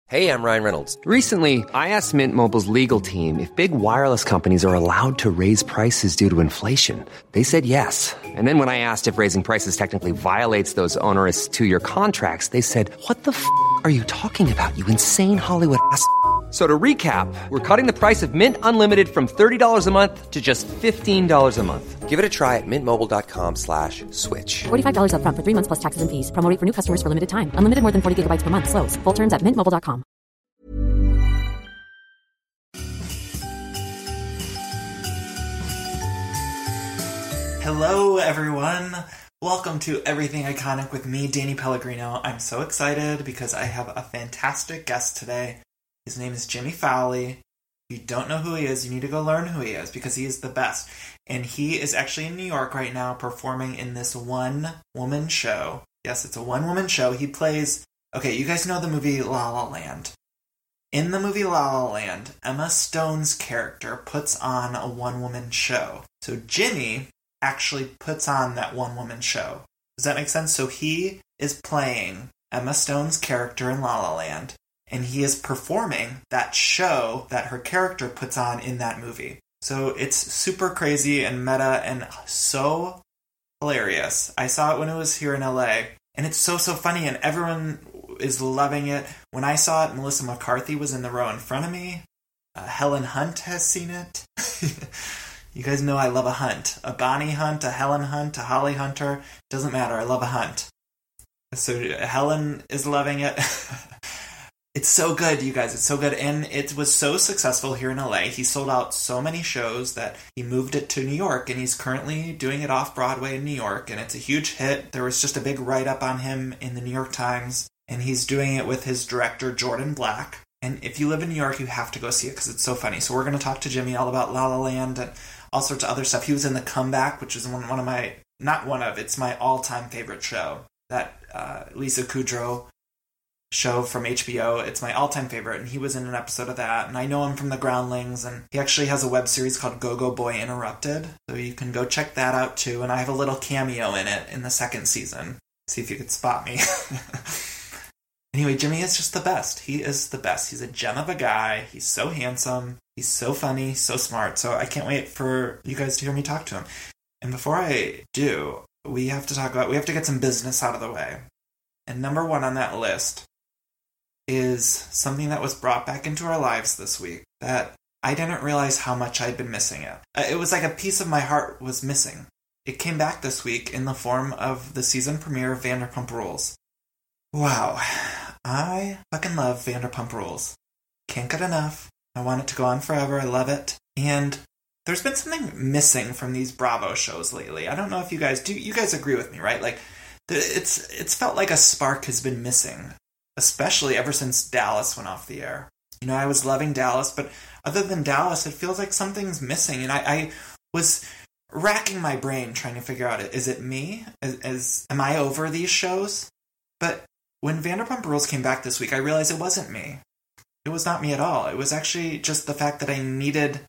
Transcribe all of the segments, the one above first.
Hey, I'm Ryan Reynolds. Recently, I asked Mint Mobile's legal team if big wireless companies are allowed to raise prices due to inflation. They said yes. And then when I asked if raising prices technically violates those onerous two-year contracts, they said, "What the f*** are you talking about, you insane Hollywood ass?" So to recap, we're cutting the price of Mint Unlimited from $30 a month to just $15 a month. Give it a try at mintmobile.com/switch. $45 up front for 3 months plus taxes and fees. Promo rate for new customers for limited time. Unlimited more than 40 gigabytes per month. Slows full terms at mintmobile.com. Hello, everyone. Welcome to Everything Iconic with me, Danny Pellegrino. I'm so excited because I have a fantastic guest today. His name is Jimmy Fowley. If you don't know who he is, you need to go learn who he is because he is the best. And he is actually in New York right now performing in this one-woman show. Yes, it's a one-woman show. He plays... Okay, you guys know the movie La La Land. In the movie La La Land, Emma Stone's character puts on a one-woman show. So Jimmy actually puts on that one-woman show. Does that make sense? So he is playing Emma Stone's character in La La Land, and he is performing that show that her character puts on in that movie. So it's super crazy and meta and so hilarious. I saw it when it was here in LA, and it's so funny, and everyone is loving it. When I saw it, Melissa McCarthy was in the row in front of me. Helen Hunt has seen it. You guys know I love a Hunt. A Bonnie Hunt, a Helen Hunt, a Holly Hunter. Doesn't matter, I love a Hunt. So Helen is loving it. It's so good, you guys. It's so good. And it was so successful here in LA. He sold out so many shows that he moved it to New York, and he's currently doing it off-Broadway in New York, and it's a huge hit. There was just a big write-up on him in the New York Times, and he's doing it with his director, Jordan Black. And if you live in New York, you have to go see it because it's so funny. So we're going to talk to Jimmy all about La La Land and all sorts of other stuff. He was in The Comeback, which is one of my, it's my all-time favorite show. That Lisa Kudrow show from HBO. It's my all-time favorite, and he was in an episode of that. And I know him from The Groundlings, and he actually has a web series called Go-Go Boy Interrupted. So you can go check that out, too. And I have a little cameo in it in the second season. See if you could spot me. Anyway, Jimmy is just the best. He is the best. He's a gem of a guy. He's so handsome. He's so funny, so smart. So I can't wait for you guys to hear me talk to him. And before I do, we have to get some business out of the way. And number one on that list is something that was brought back into our lives this week that I didn't realize how much I'd been missing it. It was like a piece of my heart was missing. It came back this week in the form of the season premiere of Vanderpump Rules. Wow, I fucking love Vanderpump Rules. Can't get enough. I want it to go on forever. I love it. And there's been something missing from these Bravo shows lately. I don't know if you guys do. You guys agree with me, right? Like, it's felt like a spark has been missing, especially ever since Dallas went off the air. You know, I was loving Dallas, but other than Dallas, it feels like something's missing. And I was racking my brain trying to figure out, is it me? Am I over these shows? But when Vanderpump Rules came back this week, I realized it wasn't me. It was not me at all. It was actually just the fact that I needed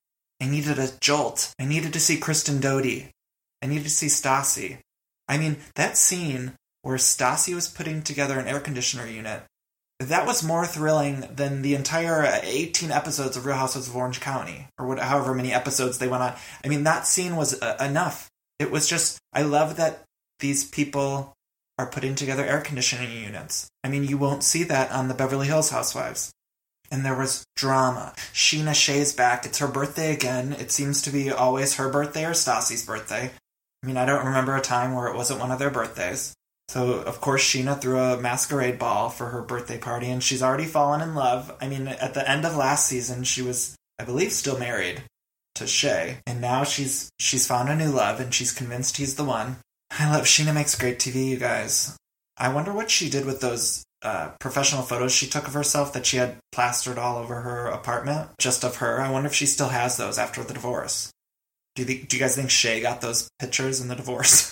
a jolt. I needed to see Kristen Doute. I needed to see Stassi. I mean, that scene where Stassi was putting together an air conditioner unit, that was more thrilling than the entire 18 episodes of Real Housewives of Orange County, or however many episodes they went on. I mean, that scene was enough. It was just, I love that these people are putting together air conditioning units. I mean, you won't see that on the Beverly Hills Housewives. And there was drama. Sheena Shea's back. It's her birthday again. It seems to be always her birthday or Stassi's birthday. I mean, I don't remember a time where it wasn't one of their birthdays. So, of course, Sheena threw a masquerade ball for her birthday party, and she's already fallen in love. I mean, at the end of last season, she was, I believe, still married to Shea. And now she's found a new love, and she's convinced he's the one. I love Sheena makes great TV, you guys. I wonder what she did with those professional photos she took of herself that she had plastered all over her apartment, just of her. I wonder if she still has those after the divorce. Do you guys think Shea got those pictures in the divorce?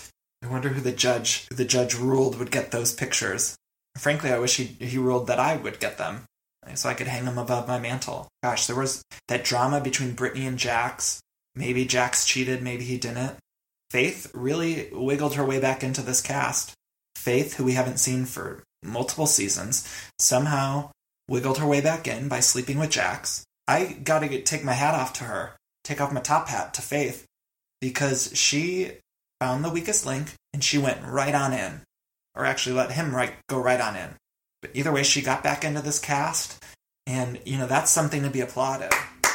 I wonder who the judge ruled would get those pictures. Frankly, I wish he ruled that I would get them, so I could hang them above my mantle. Gosh, there was that drama between Brittany and Jax. Maybe Jax cheated, maybe he didn't. Faith really wiggled her way back into this cast. Faith, who we haven't seen for multiple seasons, somehow wiggled her way back in by sleeping with Jax. I gotta take my hat off to her, take off my top hat to Faith, because she found the weakest link and she went right on in. Or actually let him go right on in. But either way, she got back into this cast, and, that's something to be applauded.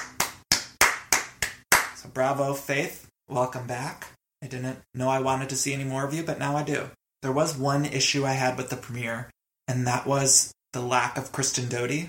So bravo, Faith. Welcome back. I didn't know I wanted to see any more of you, but now I do. There was one issue I had with the premiere, and that was the lack of Kristen Doty.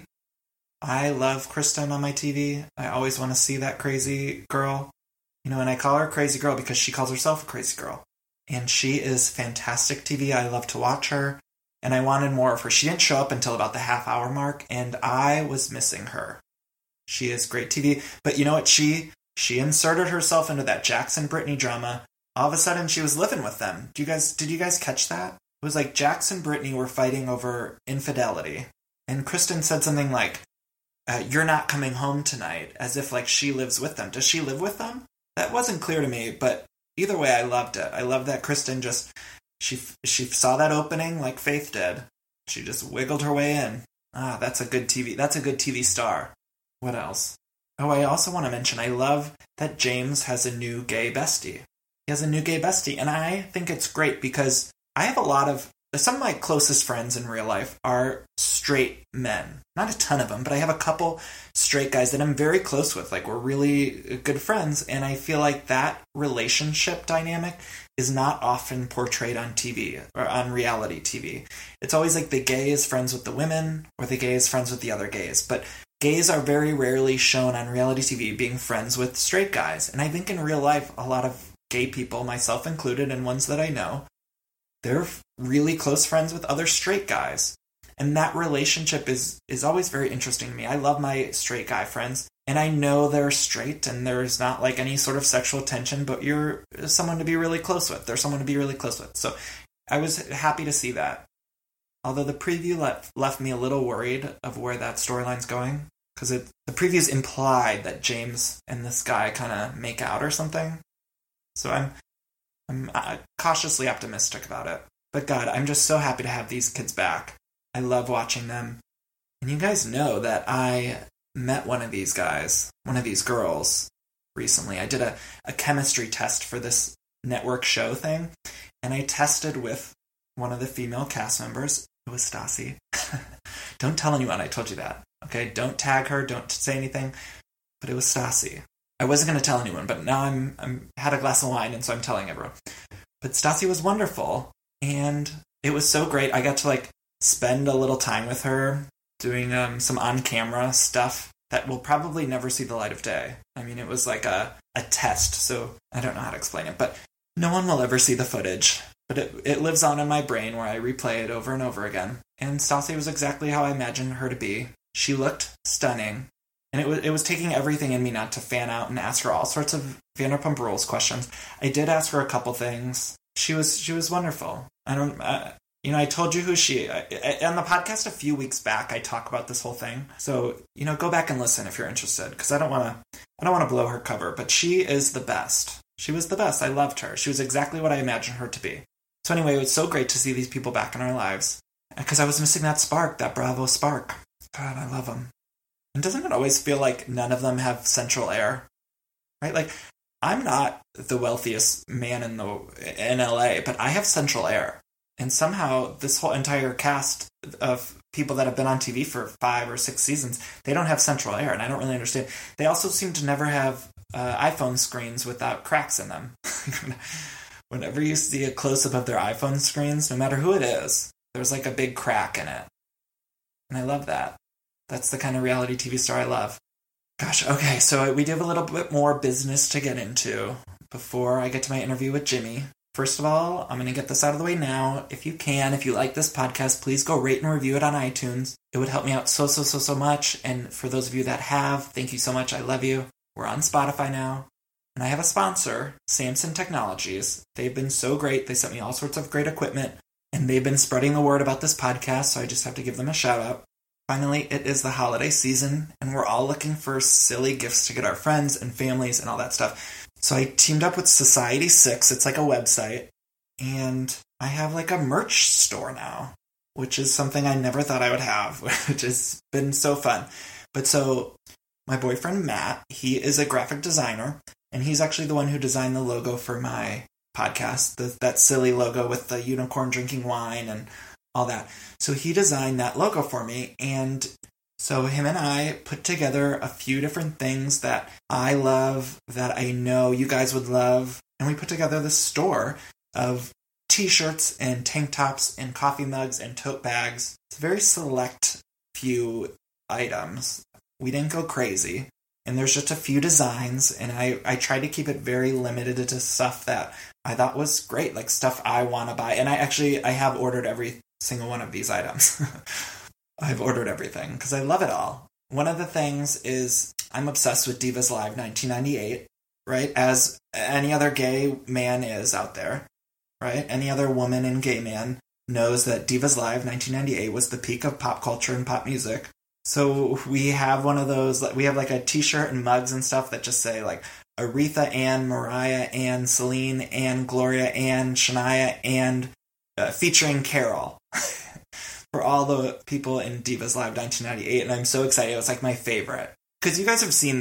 I love Kristen on my TV. I always want to see that crazy girl. And I call her a crazy girl because she calls herself a crazy girl. And she is fantastic TV. I love to watch her. And I wanted more of her. She didn't show up until about the half-hour mark, and I was missing her. She is great TV. But you know what? She inserted herself into that Jax and Brittany drama. All of a sudden, she was living with them. Did you guys catch that? It was like Jax and Brittany were fighting over infidelity. And Kristen said something like, you're not coming home tonight, as if like she lives with them. Does she live with them? That wasn't clear to me, but either way, I loved it. I love that Kristen she saw that opening like Faith did. She just wiggled her way in. That's a good TV star. What else? Oh, I also want to mention, I love that James has a new gay bestie. He has a new gay bestie, and I think it's great because I have some of my closest friends in real life are straight men. Not a ton of them, but I have a couple straight guys that I'm very close with. Like, we're really good friends, and I feel like that relationship dynamic is not often portrayed on TV or on reality TV. It's always like the gay is friends with the women or the gay is friends with the other gays. But gays are very rarely shown on reality TV being friends with straight guys. And I think in real life, a lot of gay people, myself included, and ones that I know, they're really close friends with other straight guys. And that relationship is always very interesting to me. I love my straight guy friends, and I know they're straight and there's not like any sort of sexual tension, but you're someone to be really close with. They're someone to be really close with. So I was happy to see that. Although the preview left me a little worried of where that storyline's going, because the previews implied that James and this guy kind of make out or something. So I'm cautiously optimistic about it. But God, I'm just so happy to have these kids back. I love watching them. And you guys know that I met one of these girls, recently. I did a chemistry test for this network show thing, and I tested with one of the female cast members. It was Stassi. Don't tell anyone I told you that, okay? Don't tag her, don't say anything, but it was Stassi. I wasn't going to tell anyone, but now I'm had a glass of wine, and so I'm telling everyone. But Stassi was wonderful, and it was so great. I got to spend a little time with her doing some on-camera stuff that will probably never see the light of day. I mean, it was like a test, so I don't know how to explain it, but no one will ever see the footage. But it lives on in my brain where I replay it over and over again. And Stassi was exactly how I imagined her to be. She looked stunning, and it was taking everything in me not to fan out and ask her all sorts of Vanderpump Rules questions. I did ask her a couple things. She was wonderful. I told you who on the podcast a few weeks back, I talk about this whole thing. So, go back and listen if you're interested, because I don't want to blow her cover, but she is the best. She was the best. I loved her. She was exactly what I imagined her to be. So anyway, it was so great to see these people back in our lives, because I was missing that spark, that Bravo spark. God, I love them. And doesn't it always feel like none of them have central air? Right? Like, I'm not the wealthiest man in LA, but I have central air. And somehow this whole entire cast of people that have been on TV for 5 or 6 seasons, they don't have central air, and I don't really understand. They also seem to never have iPhone screens without cracks in them. Whenever you see a close-up of their iPhone screens, no matter who it is, there's like a big crack in it. And I love that. That's the kind of reality TV star I love. Gosh, okay, so we do have a little bit more business to get into before I get to my interview with Jimmy. First of all, I'm going to get this out of the way now. If you like this podcast, please go rate and review it on iTunes. It would help me out so much. And for those of you that have, thank you so much. I love you. We're on Spotify now. And I have a sponsor, Samson Technologies. They've been so great. They sent me all sorts of great equipment. And they've been spreading the word about this podcast, so I just have to give them a shout out. Finally, it is the holiday season, and we're all looking for silly gifts to get our friends and families and all that stuff. So I teamed up with Society6. It's like a website, and I have like a merch store now. which is something I never thought I would have, which has been so fun. But so my boyfriend, Matt, he is a graphic designer, and he's actually the one who designed the logo for my podcast, that silly logo with the unicorn drinking wine and all that. So he designed that logo for me, and so him and I put together a few different things that I love, that I know you guys would love, and we put together this store of t-shirts and tank tops and coffee mugs and tote bags. It's a very select few items. We didn't go crazy, and there's just a few designs, and I tried to keep it very limited to stuff that I thought was great, like stuff I want to buy. And I have ordered every single one of these items. I've ordered everything because I love it all. One of the things is I'm obsessed with Divas Live 1998, right? As any other gay man is out there, right? Any other woman and gay man knows that Divas Live 1998 was the peak of pop culture and pop music. So we have one of those, we have like a t-shirt and mugs and stuff that just say like Aretha and Mariah and Celine and Gloria and Shania and featuring Carol. For all the people in Divas Live 1998, and I'm so excited. It was like my favorite. Because you guys have seen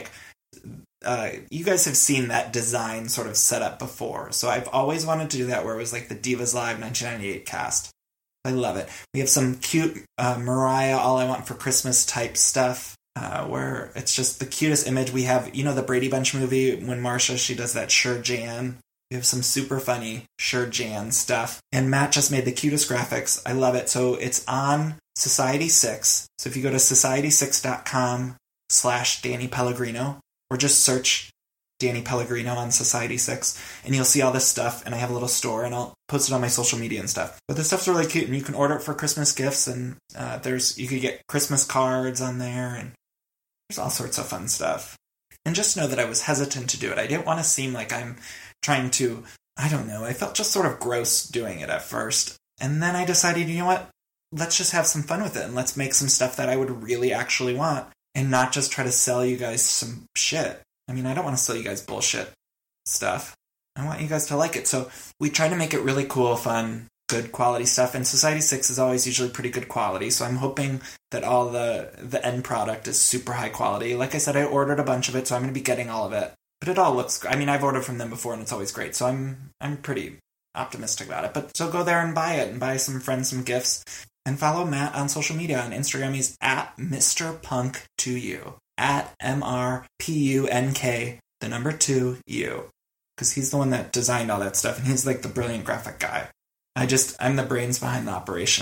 you guys have seen that design sort of set up before. So I've always wanted to do that where it was like the Divas Live 1998 cast. I love it. We have some cute Mariah All I Want for Christmas type stuff where it's just the cutest image. We have, the Brady Bunch movie when Marsha, she does that Sure Jan. We have some super funny Sure Jan stuff. And Matt just made the cutest graphics. I love it. So it's on Society6. So if you go to society6.com/Danny Pellegrino, or just search Danny Pellegrino on Society6, and you'll see all this stuff. And I have a little store, and I'll post it on my social media and stuff. But this stuff's really cute, and you can order it for Christmas gifts, and you could get Christmas cards on there, and there's all sorts of fun stuff. And just know that I was hesitant to do it. I didn't want to seem like I'm trying to, I don't know, I felt just sort of gross doing it at first. And then I decided, you know what, let's just have some fun with it, and let's make some stuff that I would really actually want, and not just try to sell you guys some shit. I mean, I don't want to sell you guys bullshit stuff. I want you guys to like it. So we try to make it really cool, fun, good quality stuff, and Society6 is always usually pretty good quality, so I'm hoping that all the end product is super high quality. Like I said, I ordered a bunch of it, so I'm going to be getting all of it. But it all looks, I mean, I've ordered from them before, and it's always great, so I'm pretty optimistic about it. But so go there and buy it, and buy some friends some gifts, and follow Matt on social media. On Instagram, he's at MrPunk2U, at MRPUNK, the number 2U, because he's the one that designed all that stuff, and he's like the brilliant graphic guy. I'm the brains behind the operation.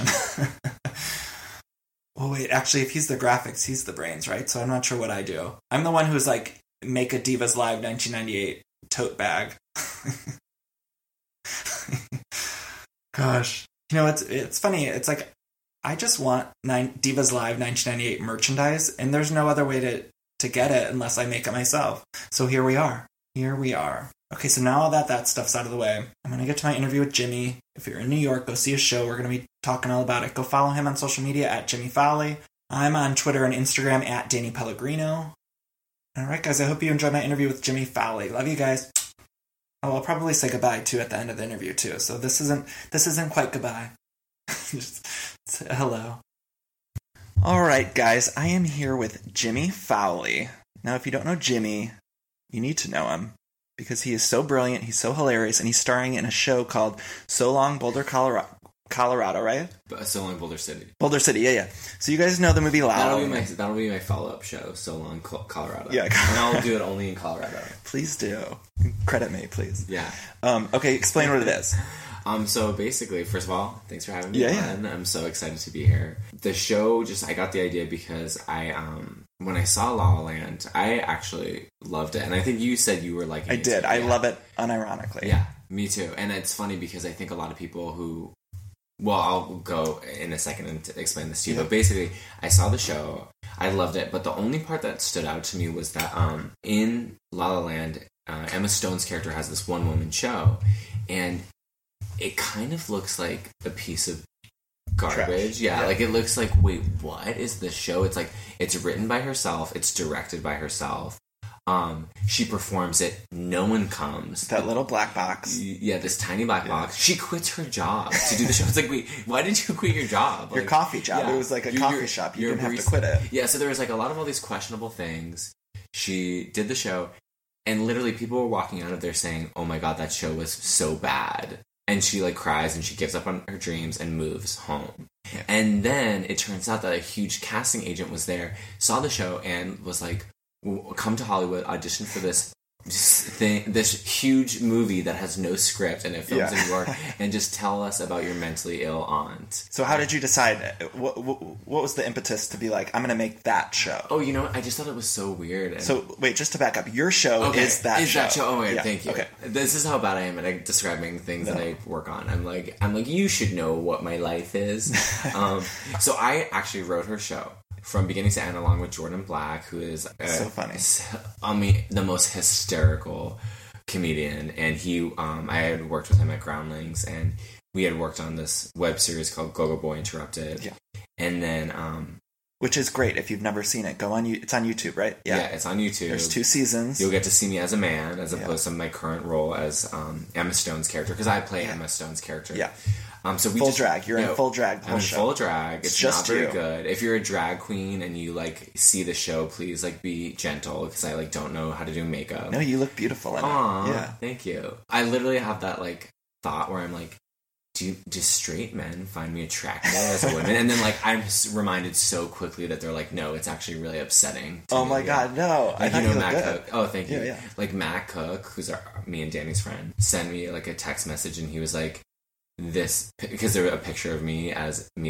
Well, wait, actually, if he's the graphics, he's the brains, right? So I'm not sure what I do. I'm the one who's like, make a Divas Live 1998 tote bag. Gosh. It's funny. It's like, I just want Divas Live 1998 merchandise, and there's no other way to get it unless I make it myself. So here we are. Okay, so now that stuff's out of the way, I'm going to get to my interview with Jimmy. If you're in New York, go see his show. We're going to be talking all about it. Go follow him on social media at Jimmy Fowley. I'm on Twitter and Instagram at Danny Pellegrino. All right, guys, I hope you enjoyed my interview with Jimmy Fowley. Love you guys. Oh, I'll probably say goodbye, too, at the end of the interview, too. So this isn't quite goodbye. Just hello. All right, guys, I am here with Jimmy Fowley. Now, if you don't know Jimmy, you need to know him, because he is so brilliant, he's so hilarious, and he's starring in a show called So Long, Boulder, Colorado, right? So Long, Boulder City. Boulder City, yeah. So you guys know the movie La La Land. That'll be my follow-up show, So Long, Colorado. Yeah. And I'll do it only in Colorado. Please do. Credit me, please. Yeah. Okay, explain what it is. So basically, first of all, thanks for having me on. Yeah. I'm so excited to be here. The show, I got the idea because when I saw La La Land, I actually loved it. And I think you said you were liking it. I did. I love it unironically. Yeah, me too. And it's funny because I think a lot of people who... Well, I'll go in a second and explain this to you. Yeah. But basically, I saw the show. I loved it. But the only part that stood out to me was that in La La Land, Emma Stone's character has this one-woman show. And it kind of looks like a piece of garbage. Yeah, like it looks like, wait, what is this show? It's like, it's written by herself. It's directed by herself. She performs it. No one comes. That little black box. Yeah, this tiny black box. She quits her job to do the show. It's like, wait, why did you quit your job? Your coffee job. Yeah. It was like a coffee shop. You didn't have to quit it. Yeah, so there was like a lot of all these questionable things. She did the show, and literally people were walking out of there saying, oh my god, that show was so bad. And she like cries and she gives up on her dreams and moves home. Yeah. And then it turns out that a huge casting agent was there, saw the show, and was like, come to Hollywood, audition for this huge movie that has no script and it films in New York, and just tell us about your mentally ill aunt. So how did you decide? What was the impetus to be like, I'm going to make that show? Oh, you know what? I just thought it was so weird. And so wait, just to back up, your show is that show. Oh, wait, thank you. Okay. This is how bad I am at describing things that I work on. I'm like, you should know what my life is. So I actually wrote her show from beginning to end, along with Jordan Black, who is so funny. The most hysterical comedian. And I had worked with him at Groundlings, and we had worked on this web series called Go-Go Boy Interrupted. Yeah. And then, which is great. If you've never seen it, go on. It's on YouTube, right? Yeah, it's on YouTube. There's 2 seasons. You'll get to see me as a man, as opposed to my current role as Emma Stone's character, because I play Emma Stone's character. Yeah. So full drag. You're in full drag the whole show. I'm in full drag. It's just not very good. If you're a drag queen and you like see the show, please like be gentle, because I like don't know how to do makeup. No, you look beautiful in it. Yeah, thank you. I literally have that like thought where I'm like, do straight men find me attractive as a woman? And then like I'm reminded so quickly that they're like, no, it's actually really upsetting. Oh my god, no! Like, I thought you looked Matt good. Cook. Oh, thank you. Yeah. Like Matt Cook, who's me and Danny's friend, sent me like a text message, and he was like, this, because there was a picture of me as Emma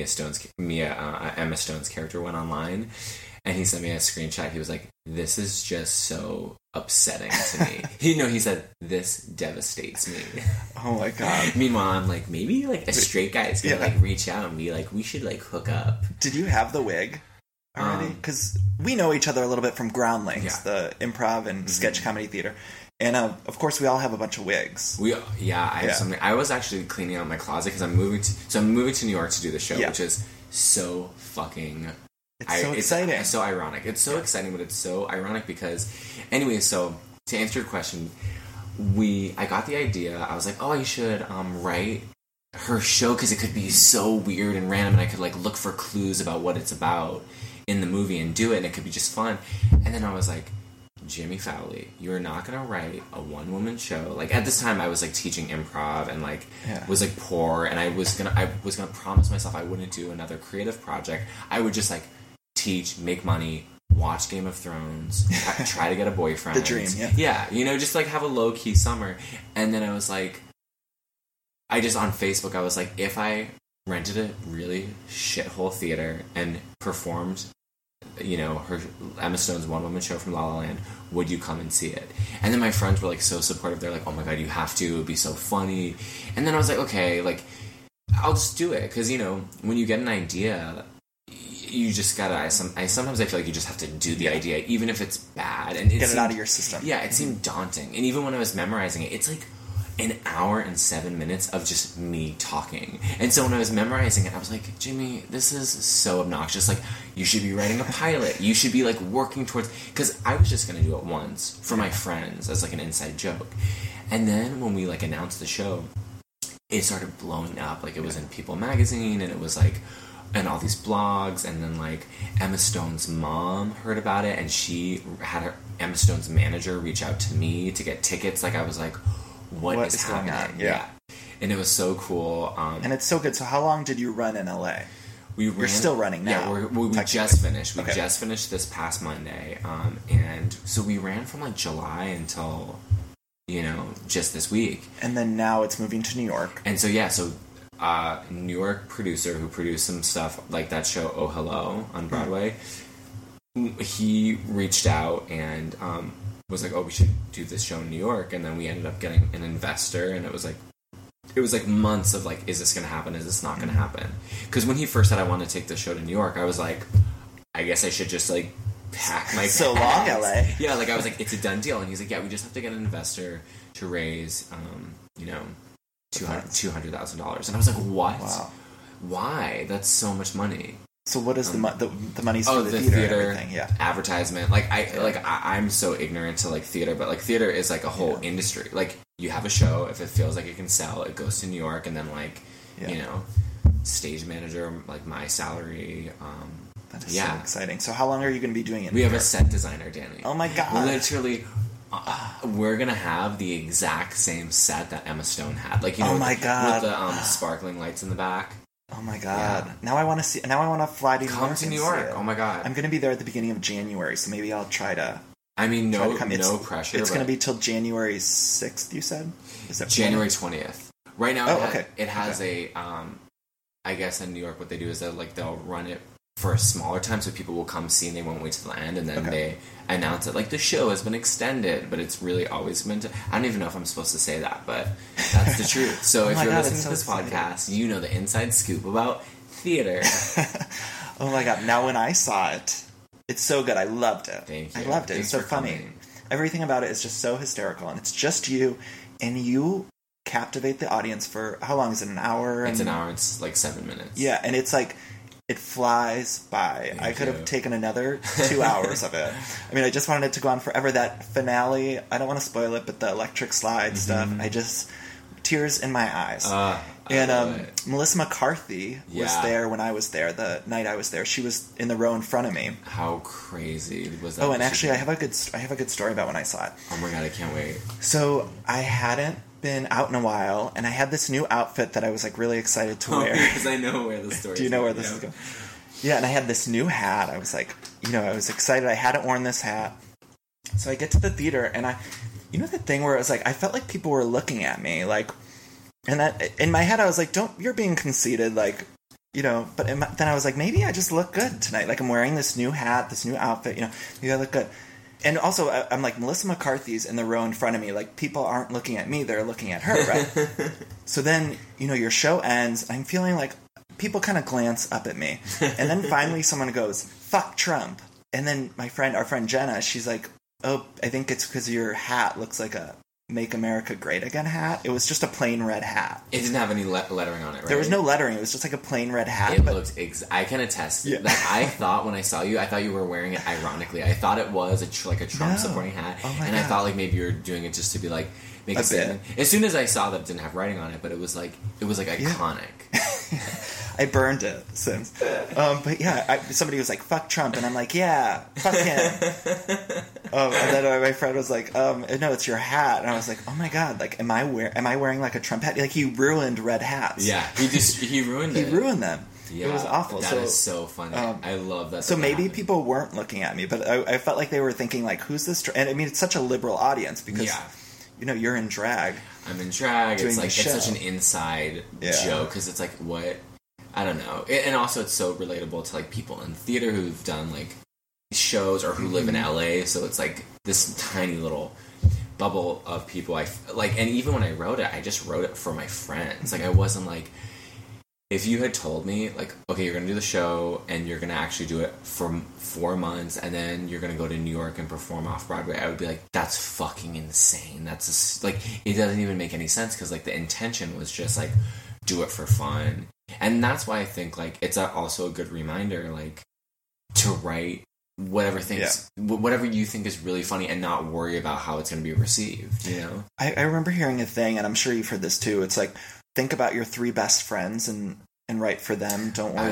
Stone's character went online, and he sent me a screenshot. He was like, this is just so upsetting to me. He said, this devastates me. Oh my god. Meanwhile, I'm like, maybe like a straight guy is gonna like reach out and be like, we should like hook up. Did you have the wig already? Because we know each other a little bit from Groundlings, the improv and sketch comedy theater. And, of course, we all have a bunch of wigs. I have something. I was actually cleaning out my closet because I'm moving to New York to do the show, which is so fucking... It's exciting. It's so ironic. It's so exciting, but it's so ironic because... Anyway, so, to answer your question, I got the idea. I was like, I should write her show because it could be so weird and random, and I could, like, look for clues about what it's about in the movie and do it, and it could be just fun. And then I was like... Jimmy Fowley, you're not gonna write a one-woman show. Like at this time, I was like teaching improv and like was like poor, and I was gonna promise myself I wouldn't do another creative project. I would just like teach, make money, watch Game of Thrones, try to get a boyfriend. The dream, yeah. Just like have a low-key summer. And then I was like, on Facebook, I was like, if I rented a really shithole theater and performed her Emma Stone's one-woman show from La La Land, would you come and see it? And then my friends were like so supportive. They're like, oh my god, you have to, it would be so funny. And then I was like, okay, like I'll just do it, because when you get an idea, you just gotta sometimes I feel like you just have to do the idea even if it's bad, and get it out of your system. It seemed daunting. And even when I was memorizing it, it's like an hour and 7 minutes of just me talking. And so when I was memorizing it, I was like, Jimmy, this is so obnoxious. Like, you should be writing a pilot. You should be, like, working towards... Because I was just going to do it once for my friends as, like, an inside joke. And then when we, like, announced the show, it started blowing up. Like, it was in People magazine, and it was, like... and all these blogs, and then, like, Emma Stone's mom heard about it, and she had Emma Stone's manager reach out to me to get tickets. Like, I was like... What is happening? Going on? Yeah. And it was so cool. And it's so good. So how long did you run in LA? You're still running now. Yeah, we just finished. We just finished this past Monday. And so we ran from like July until, just this week. And then now it's moving to New York. And so, New York producer who produced some stuff like that show, Oh Hello, on Broadway, he reached out and... was like, we should do this show in New York. And then we ended up getting an investor, and it was like months of like, is this going to happen? Is this not going to happen? Because when he first said I want to take the show to New York, I was like, I guess I should just like pack my so long, LA. Yeah, like I was like, it's a done deal. And he's like, yeah, we just have to get an investor to raise, $200,000. And I was like, what? Wow. Why? That's so much money. So what is the money's for the theater and everything? Yeah, advertisement. I'm so ignorant to like theater, but like theater is like a whole industry. Like you have a show, if it feels like it can sell, it goes to New York, and then like you know, stage manager, like my salary. That is so exciting. So how long are you going to be doing it? We have a set designer, Danny. Oh my god! Literally. We're gonna have the exact same set that Emma Stone had, like oh my god, with the sparkling lights in the back. Oh my god! Yeah. Now I want to see. Now I want to fly to New York. Come to New York! Oh my god! I'm gonna be there at the beginning of January, so maybe I'll try to. I mean, no pressure. It's gonna be till January 6th. You said? Is that January 20th? Right now, it has a. I guess in New York, what they do is they'll run it for a smaller time, so people will come see and they won't wait till the end, and then they announce it like the show has been extended, but it's really always meant to. I don't even know if I'm supposed to say that, but that's the truth. So if you're listening to this podcast, you know the inside scoop about theater. Oh my god! Now when I saw it, it's so good. I loved it. Thank you. I loved it. Thanks it's so funny. Coming. Everything about it is just so hysterical, and it's just you, and you captivate the audience for how long is it? An hour? It's an hour. It's like 7 minutes. Yeah, and it's like. It flies by. I could have taken another 2 hours of it. I mean, I just wanted it to go on forever. That finale, I don't want to spoil it, but the electric slide stuff, tears in my eyes. And Melissa McCarthy was there when I was there, the night I was there. She was in the row in front of me. How crazy was that? Oh, and actually, I have a good story about when I saw it. Oh my god, I can't wait. So, I hadn't been out in a while, and I had this new outfit that I was like really excited to wear. Because I know where the story is. Do you know where this is going? Yeah, and I had this new hat. I was like, I was excited. I hadn't worn this hat. So I get to the theater, and the thing where it was like, I felt like people were looking at me, like, and that, in my head I was like, you're being conceited, like, but then I was like, maybe I just look good tonight. Like, I'm wearing this new hat, this new outfit, maybe I look good. And also, I'm like, Melissa McCarthy's in the row in front of me. Like, people aren't looking at me, they're looking at her, right? So then, your show ends, I'm feeling like people kind of glance up at me. And then finally someone goes, fuck Trump. And then our friend Jenna, she's like, oh, I think it's because your hat looks like a Make America Great Again hat. It was just a plain red hat. It didn't have any lettering on it, right? There was no lettering. It was just like a plain red hat. It looked... I can attest. Yeah. That I thought when I saw you, I thought you were wearing it ironically. I thought it was a Trump-supporting hat. Oh my God. I thought like maybe you were doing it just to be like... Make a statement. As soon as I saw that it didn't have writing on it, but it was like iconic. I burned it since. But yeah, somebody was like, fuck Trump. And I'm like, yeah, fuck him. And then my friend was like, no, it's your hat. And I was like, oh my god, like, am I wearing like a Trump hat? Like, he ruined red hats. Yeah, he ruined it. He ruined them. Yeah, it was awful. That is so funny. I love that. So maybe people weren't looking at me, but I felt like they were thinking like, who's this? And I mean, it's such a liberal audience because, you're in drag. I'm in drag. It's like, it's such an inside joke because it's like, what? I don't know. And also it's so relatable to like people in theater who've done like shows or who live in LA. So it's like this tiny little bubble of people. And even when I wrote it, I just wrote it for my friends. Like I wasn't like, if you had told me like, okay, you're going to do the show and you're going to actually do it for 4 months and then you're going to go to New York and perform off Broadway, I would be like, that's fucking insane. That's like, it doesn't even make any sense because like the intention was just like, do it for fun. And that's why I think like it's also a good reminder like to write whatever you think is really funny and not worry about how it's going to be received, I remember hearing a thing, and I'm sure you've heard this too. It's like, think about your 3 best friends and write for them. Don't worry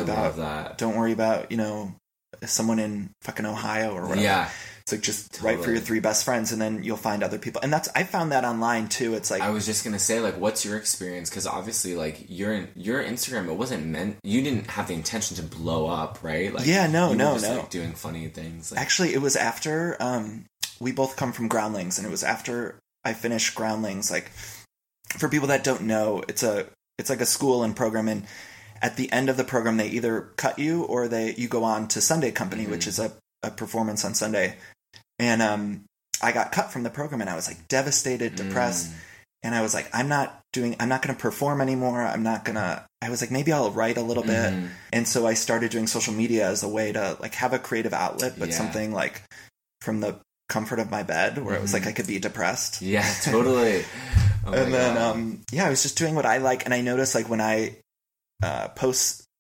about someone in fucking Ohio or whatever. Yeah. It's like just write for your 3 best friends and then you'll find other people. And I found that online too. It's like, I was just going to say like, what's your experience? Because obviously like your Instagram, it wasn't meant, you didn't have the intention to blow up, right? Like, no. Like, doing funny things. Like, actually, it was after, we both come from Groundlings, and it was after I finished Groundlings. Like, for people that don't know, it's like a school and program, and at the end of the program, they either cut you or you go on to Sunday Company, which is a performance on Sunday. And I got cut from the program, and I was like devastated, depressed, and I was like, I'm not going to perform anymore. I was like, maybe I'll write a little bit. And so I started doing social media as a way to like have a creative outlet, but something like from the comfort of my bed where it was like I could be depressed. Yeah, totally. And then I was just doing what I like, and I noticed like when I post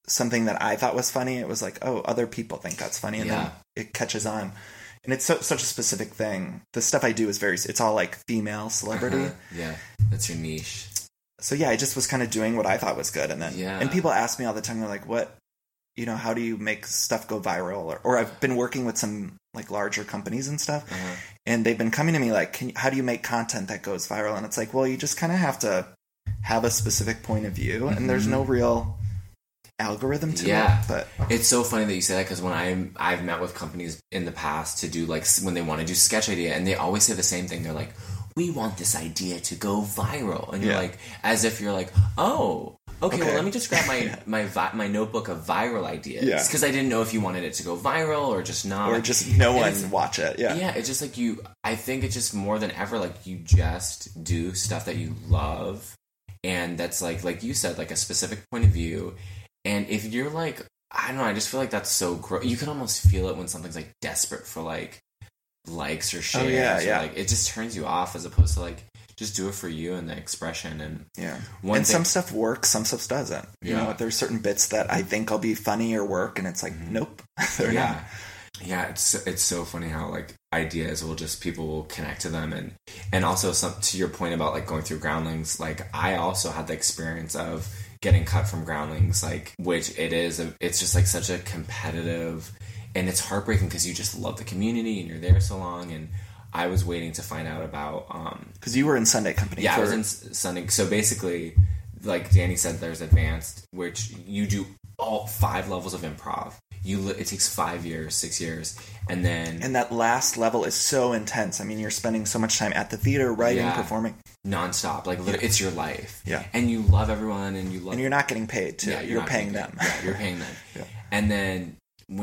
something that I thought was funny, it was like, oh, other people think that's funny, and then it catches on. And it's such a specific thing. The stuff I do is it's all like female celebrity. Yeah, that's your niche. So yeah, I just was kind of doing what I thought was good, and then and people ask me all the time, they're like, what, how do you make stuff go viral? Or I've been working with some like larger companies and stuff, and they've been coming to me like, how do you make content that goes viral? And it's like, well, you just kind of have to have a specific point of view, and there's no real algorithm to it. But it's so funny that you say that, because when I've met with companies in the past to do like when they want to do sketch idea, and they always say the same thing. They're like, we want this idea to go viral, and you're like, as if you're like, oh, okay, well, let me just grab my notebook of viral ideas, because I didn't know if you wanted it to go viral or just not, or just no one watch it. It's just like I think it's just more than ever, like, you just do stuff that you love, and that's like you said, like a specific point of view. And if you're like, I don't know, I just feel like that's so gross. You can almost feel it when something's like desperate for like likes or shares. Or, like, it just turns you off, as opposed to like, just do it for you and the expression. And some stuff works, some stuff doesn't. You know, there's certain bits that I think will be funny or work, and it's like, nope, they're not. Yeah, it's so funny how like ideas people will connect to them, and also to your point about like going through Groundlings, like I also had the experience of getting cut from Groundlings, like, which it's just like such a competitive, and it's heartbreaking because you just love the community and you're there so long. And I was waiting to find out about because you were in Sunday Company. I was in Sunday. So basically, like Danny said, there's advanced, which you do all 5 levels of improv. It takes 5 years, 6 years, and that last level is so intense. I mean, you're spending so much time at the theater, writing, performing, nonstop. Like, it's your life. And you love everyone, and you're not getting paid too. You're paying them. You're paying them. And then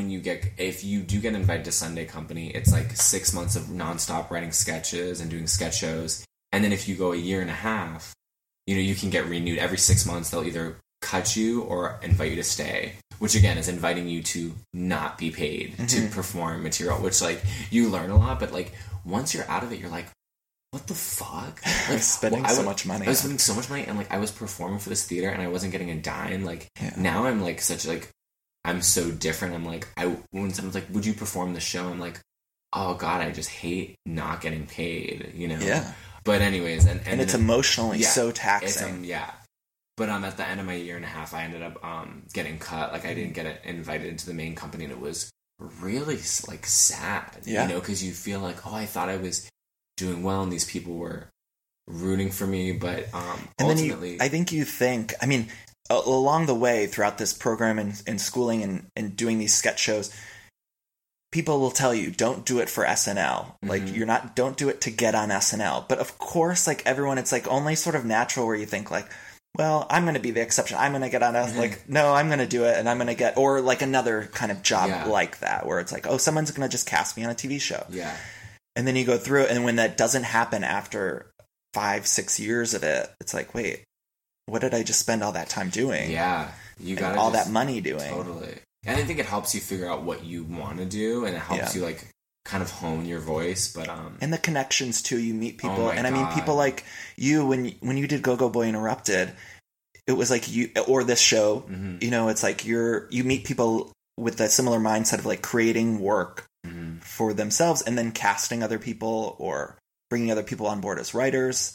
if you do get invited to Sunday Company, it's like 6 months of nonstop writing sketches and doing sketch shows. And then if you go a year and a half, you can get renewed every 6 months. They'll either cut you or invite you to stay, which again is inviting you to not be paid to perform material, which like you learn a lot, but like once you're out of it, you're like, what the fuck? Like, I was spending so much money, and like I was performing for this theater and I wasn't getting a dime. Like now I'm like I'm so different. I'm like, when someone's like, would you perform the show? I'm like, oh God, I just hate not getting paid, But anyways, and it's emotionally so taxing. But at the end of my year and a half, I ended up getting cut. Like, I didn't get invited into the main company, and it was really like sad, because you feel like, oh, I thought I was doing well, and these people were rooting for me, but and ultimately, I think, I mean, along the way throughout this program and schooling and doing these sketch shows, people will tell you, don't do it for SNL. Like, don't do it to get on SNL. But of course, like everyone, it's like only sort of natural where you think like, well, I'm going to be the exception. I'm going to get on like, no, I'm going to do it, and I'm going to get, or like another kind of job like that, where it's like, oh, someone's going to just cast me on a TV show. Yeah. And then you go through it, and when that doesn't happen after 5-6 years of it, it's like, wait, what did I just spend all that time doing? Yeah. You got all that money doing. Totally. And I think it helps you figure out what you want to do, and it helps you like kind of hone your voice, but and the connections too. You meet people, and God. I mean, people like you when you did Go-Go Boy Interrupted, it was like you or this show. It's like you meet people with that similar mindset of like creating work for themselves, and then casting other people or bringing other people on board as writers.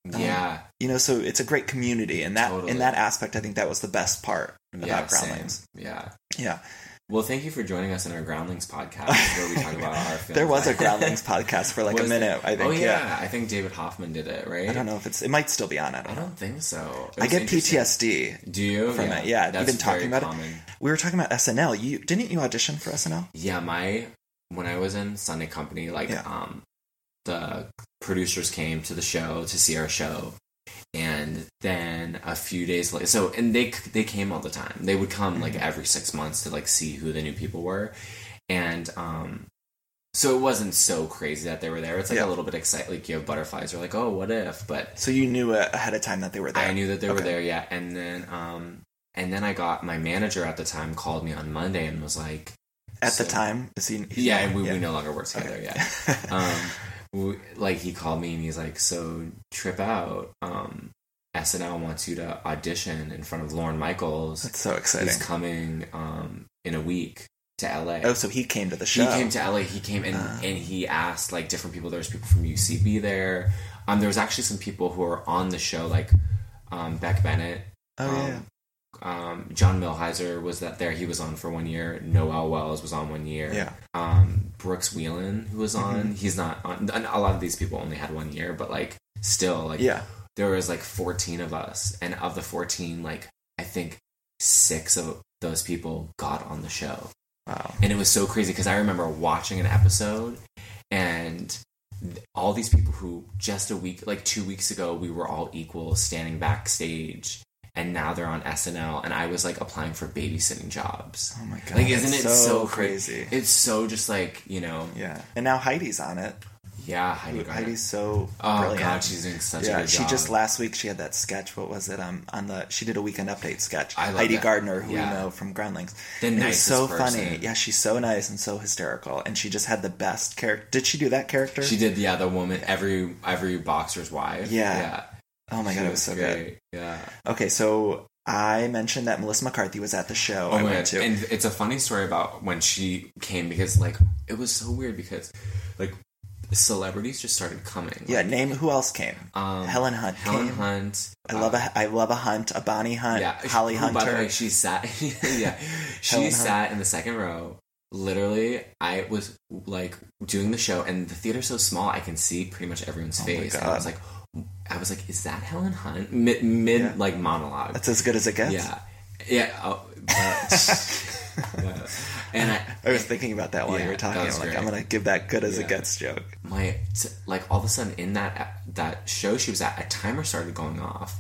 So it's a great community, and that in that aspect, I think that was the best part about Groundlings. Yeah. Well, thank you for joining us in our Groundlings podcast, where we talk about our films. There was a Groundlings podcast for like a minute, I think. Oh, yeah. I think David Hoffman did it, right? I don't know if it might still be on it. I don't think so. I get PTSD. Do you? From it. Yeah. You've been talking about it. We were talking about SNL. Didn't you audition for SNL? Yeah. When I was in Sunday Company, the producers came to the show to see our show. And then a few days later, they came all the time. They would come like every 6 months to like see who the new people were, and so it wasn't so crazy that they were there. It's like a little bit exciting, like you have butterflies. You're like, oh, what if? But so you knew ahead of time that they were there. I knew that they were there, yeah. And then I got my manager at the time called me on Monday and was like, at the time, is he? Yeah, we no longer work together. Okay. Yeah. Like he called me and he's like, so trip out, SNL wants you to audition in front of Lorne Michaels. That's so exciting. He's coming in a week to LA. Oh, so he came to the show. He came to LA. He came and he asked like different people. There was people from UCB there. There was actually some people who were on the show, like Beck Bennett. John Milheiser was there. He was on for 1 year. Noel Wells was on 1 year. Yeah. Brooks Wheelan, who was on. He's not on. A lot of these people only had 1 year, but like still, like there was like 14 of us, and of the 14, like I think 6 of those people got on the show. Wow. And it was so crazy because I remember watching an episode and all these people who just 2 weeks ago, we were all equal standing backstage, and now they're on SNL, and I was like applying for babysitting jobs. Oh my God. Like, isn't it so crazy? It's so just like, you know. Yeah. And now Heidi's on it. Yeah, Heidi's so brilliant. Oh God, she's doing such a good job. She just last week she had that sketch. What was it? She did a Weekend Update sketch. I love Heidi that. Gardner, who we know from Groundlings. The nicest so person. funny. Yeah, she's so nice and so hysterical, and she just had the best character. Did she do that character? She did. Yeah, the woman, every boxer's wife. Yeah. Oh my God, it was so good. Yeah. Okay, so I mentioned that Melissa McCarthy was at the show I went to. And it's a funny story about when she came, because like it was so weird because like celebrities just started coming. Yeah, name who else came? Helen Hunt. Helen Hunt. I love a Hunt, a Bonnie Hunt, yeah, Holly Hunter. By the way, she sat. Yeah, she sat in the second row. Literally, I was like doing the show, and the theater's so small, I can see pretty much everyone's face. And I was like, is that Helen Hunt? Mid like monologue. That's as good as it gets. Yeah, yeah. Oh, yeah. And I was thinking about that while you were talking. I'm like, I'm gonna give that good as it gets joke. Like all of a sudden in that show she was at, a timer started going off,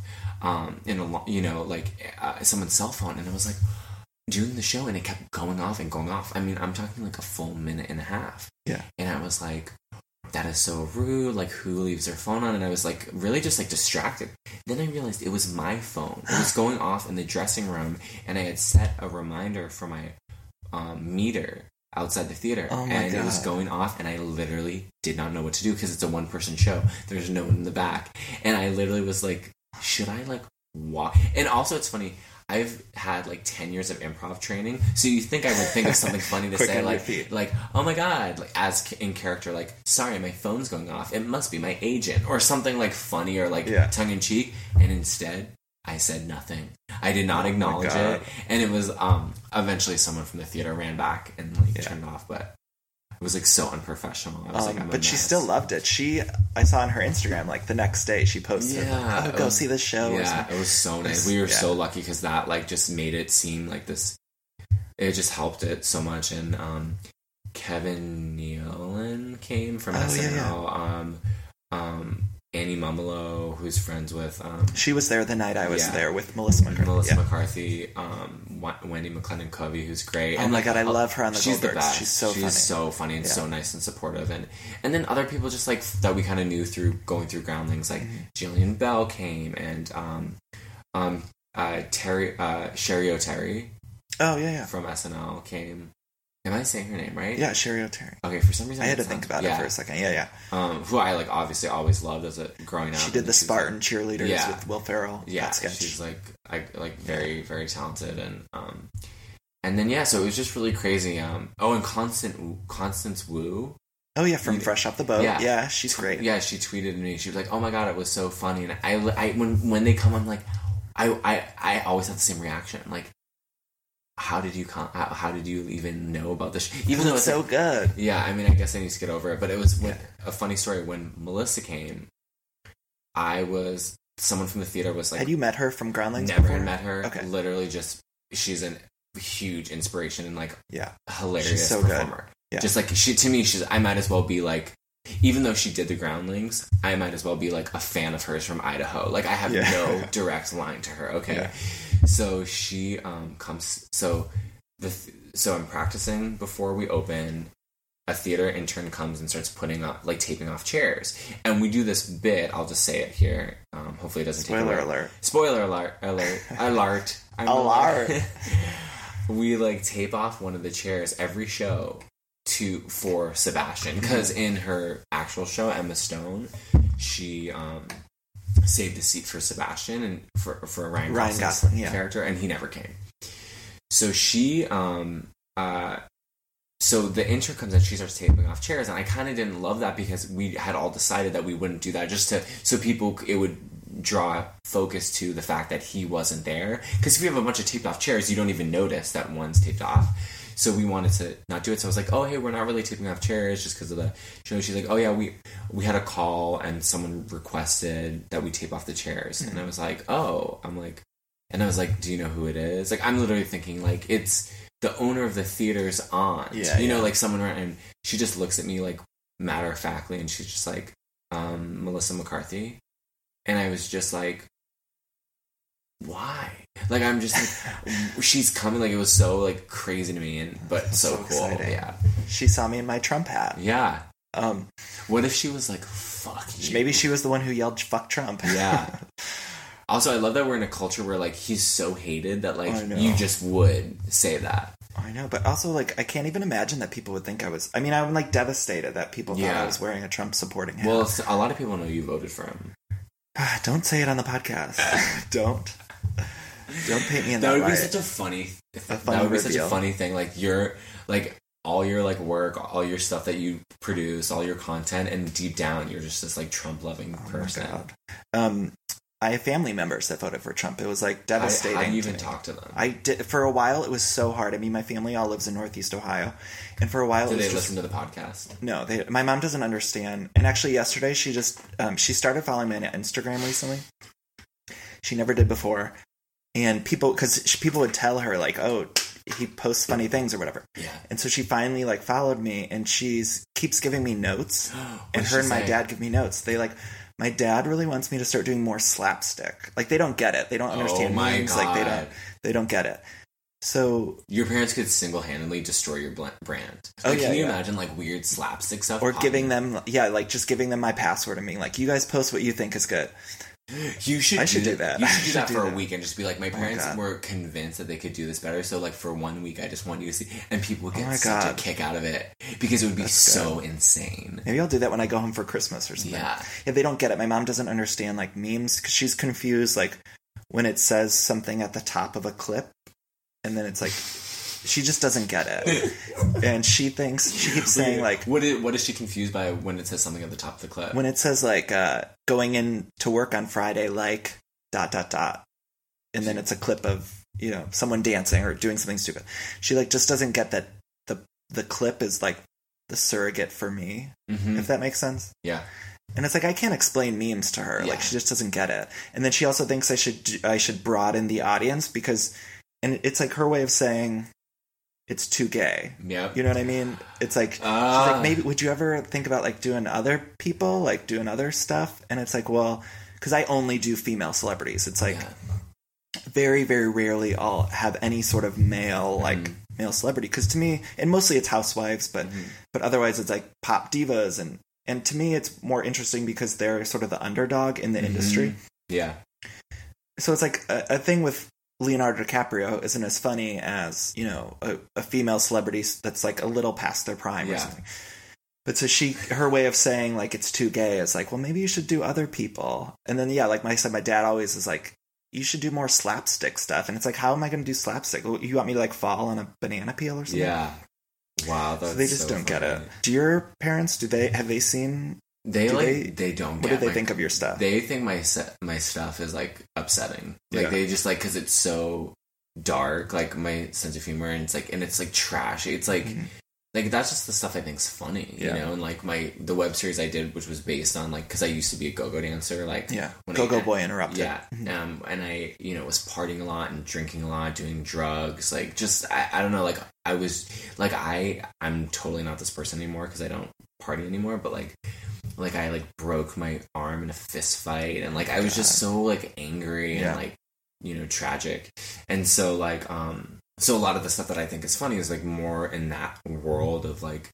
in someone's cell phone, and I was like doing the show, and it kept going off and going off. I mean, I'm talking like a full minute and a half. Yeah, and I was like, that is so rude. Like, who leaves their phone on? And I was like really just like distracted. Then I realized it was my phone. It was going off in the dressing room, and I had set a reminder for my meter outside the theater, and it was going off, and I literally did not know what to do because it's a one-person show. There's no one in the back, and I literally was like, should I like walk? And also, it's funny, I've had like 10 years of improv training, so you think I would think of something funny to say, like oh my God, like as in character, like, sorry, my phone's going off, it must be my agent, or something like funny or like tongue-in-cheek, and instead I said nothing. I did not acknowledge it, and it was eventually someone from the theater ran back and like turned off, but it was like so unprofessional. I was but she still loved it. I saw on her Instagram like the next day she posted, go see the show. Yeah, it was so nice. We were so lucky because that like just made it seem like this. It just helped it so much, and Kevin Nealon came from SNL. Annie Mumolo, who's friends with... she was there the night I was there with Melissa McCarthy. Wendy McLennan-Covey, who's great. Oh my God, I love her on the She's Goldbergs. The best. She's so funny. She's so funny and so nice and supportive. And then other people just like that we kind of knew through going through Groundlings, like Jillian Bell came, and Sherry O'Terry. Oh, yeah. From SNL came. Am I saying her name right? Yeah, Sherry O'Terry. Okay, for some reason I had to think about it for a second. Yeah. Who I like obviously always loved as a growing up. She did the Spartan cheerleaders with Will Ferrell. Yeah, she's like very very talented, and then so it was just really crazy. And Constance Wu. Oh yeah, from Fresh Off the Boat. Yeah, she's great. Yeah, she tweeted me. She was like, "Oh my God, it was so funny." And I when they come, I'm like, I always have the same reaction. I'm like, how did you even know about this? Even though it's so good. Yeah, I mean, I guess I need to get over it. But it was a funny story. When Melissa came, someone from the theater was like... Had you met her from Groundlings before? Never met her. Okay. Literally just... She's a huge inspiration and like hilarious performer. Yeah. Just like, to me, I might as well be like... Even though she did the Groundlings, I might as well be like a fan of hers from Idaho. Like, I have no direct line to her. Okay. Yeah. So she comes. So I'm practicing before we open. A theater intern comes and starts putting up, like, taping off chairs, and we do this bit. I'll just say it here. Hopefully, it doesn't take Spoiler alert. Spoiler alert. Alert. We like tape off one of the chairs every show for Sebastian, because in her actual show, Emma Stone, she saved a seat for Sebastian and for Ryan Gosling's Gosling, yeah. character, and he never came. So she, so the intern comes in, she starts taping off chairs, and I kind of didn't love that because we had all decided that we wouldn't do that so people, it would draw focus to the fact that he wasn't there. Because if you have a bunch of taped off chairs, you don't even notice that one's taped off. So we wanted to not do it. So I was like, oh, hey, we're not really taping off chairs just because of the show. She's like, oh, yeah, we had a call and someone requested that we tape off the chairs. Mm-hmm. And I was like, oh, and I was like, do you know who it is? Like, I'm literally thinking, like, it's the owner of the theater's aunt. Yeah, you know, like someone, and she just looks at me like matter-of-factly and she's just like, Melissa McCarthy. And I was just like, why? Like, I'm just like, she's coming, like, it was so, like, crazy to me, but so cool. Exciting. Yeah. She saw me in my Trump hat. Yeah. What if she was like, fuck you? Maybe she was the one who yelled, fuck Trump. Yeah. Also, I love that we're in a culture where, like, he's so hated that, like, you just would say that. I know, but also, like, I can't even imagine that people would think I was... I mean, I'm, like, devastated that people thought I was wearing a Trump-supporting hat. Well, a lot of people know you voted for him. Don't say it on the podcast. Don't paint me in that light. That would be such a funny thing. Like, you're, like, all your, like, work, all your stuff that you produce, all your content, and deep down, you're just this, like, Trump-loving person. My God. I have family members that voted for Trump. It was, like, devastating. How do you even talk to them? I did. For a while, it was so hard. I mean, my family all lives in Northeast Ohio. And for a while, it was just... listen to the podcast? No. My mom doesn't understand. And actually, yesterday, she just... she started following me on Instagram recently. She never did before. And people would tell her, like, oh, he posts funny things or whatever. Yeah. And so she finally, like, followed me, and keeps giving me notes. And her and my dad give me notes. They, like... My dad really wants me to start doing more slapstick. Like, they don't get it. They don't understand memes. God. Like, they don't get it. So your parents could single-handedly destroy your brand. Like, can you imagine, like, weird slapstick stuff? Or giving them, like, just giving them my password and being like, you guys post what you think is good. I should do that. You should do that for a week and just be like, my parents were convinced that they could do this better, so, like, for 1 week, I just want you to see. And people would get such a kick out of it because it would be so insane. Maybe I'll do that when I go home for Christmas or something. Yeah. If they don't get it, my mom doesn't understand, like, memes because she's confused, like, when it says something at the top of a clip and then it's like... She just doesn't get it. And she keeps saying, like... What is she confused by when it says something at the top of the clip? When it says, like, going in to work on Friday, like, ... And then it's a clip of, you know, someone dancing or doing something stupid. She, like, just doesn't get that the clip is, like, the surrogate for me, if that makes sense. Yeah. And it's like, I can't explain memes to her. Yeah. Like, she just doesn't get it. And then she also thinks I should broaden the audience because... And it's, like, her way of saying... It's too gay. Yep. You know what I mean? It's like, she's like, maybe, would you ever think about, like, doing other people, like, doing other stuff? And it's like, well, because I only do female celebrities. It's like, very, very rarely I'll have any sort of male, like, male celebrity. Because to me, and mostly it's housewives, but otherwise it's, like, pop divas. And to me, it's more interesting because they're sort of the underdog in the industry. Yeah. So it's like a thing with Leonardo DiCaprio isn't as funny as, you know, a female celebrity that's, like, a little past their prime or something. But so her way of saying, like, it's too gay is like, well, maybe you should do other people. And then, like I said, my dad always is like, you should do more slapstick stuff. And it's like, how am I going to do slapstick? You want me to, like, fall on a banana peel or something? Yeah. Wow. So they just don't get it. Do your parents, have they seen... They don't get. What do they think of your stuff? They think my stuff is, like, upsetting. Like, they just, like, because it's so dark, like, my sense of humor, and it's like trashy. It's like, like, that's just the stuff I think's funny, you know? And, like, the web series I did, which was based on, like, because I used to be a go-go dancer, like... Yeah, Go-Go Boy Interrupted. Yeah, and I, you know, was partying a lot and drinking a lot, doing drugs, like, just, I don't know, like, I was, like, I'm totally not this person anymore because I don't party anymore, but, like, I, like, broke my arm in a fist fight, and, like, I was just so, like, angry and, like, you know, tragic. And so, like, so a lot of the stuff that I think is funny is, like, more in that world of, like,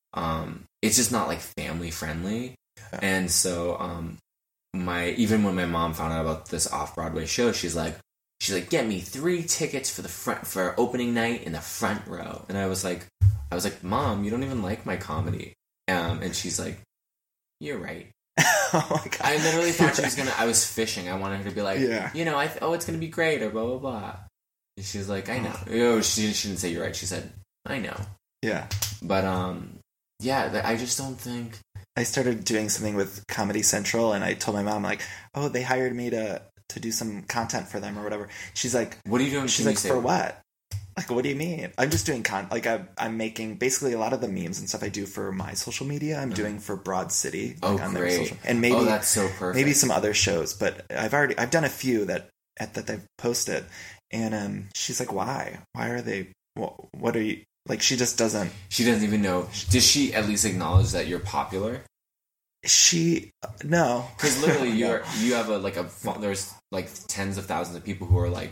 it's just not, like, family friendly. Yeah. And so, even when my mom found out about this off-Broadway show, she's like, get me 3 tickets for opening night in the front row. And I was like, Mom, you don't even like my comedy. And she's like, you're right. Oh my God. I literally thought she was gonna. I was fishing. I wanted her to be like, Yeah. you know, it's gonna be great or blah blah blah. And she was like, I know. Oh, she didn't say you're right. She said, I know. Yeah. But yeah, I just don't think. I started doing something with Comedy Central, and I told my mom, like, oh, they hired me to do some content for them or whatever. She's like, what are you doing? She's like, for what? Like, what do you mean? I'm just doing I'm making basically a lot of the memes and stuff I do for my social media. I'm doing for Broad City. Oh, on great! Their social, and maybe that's so perfect. Maybe some other shows, but I've done a few that they've posted, and she's like, why? Why are they? What are you like? She just doesn't. She doesn't even know. Does she at least acknowledge that you're popular? No, because literally you have there's like tens of thousands of people who are like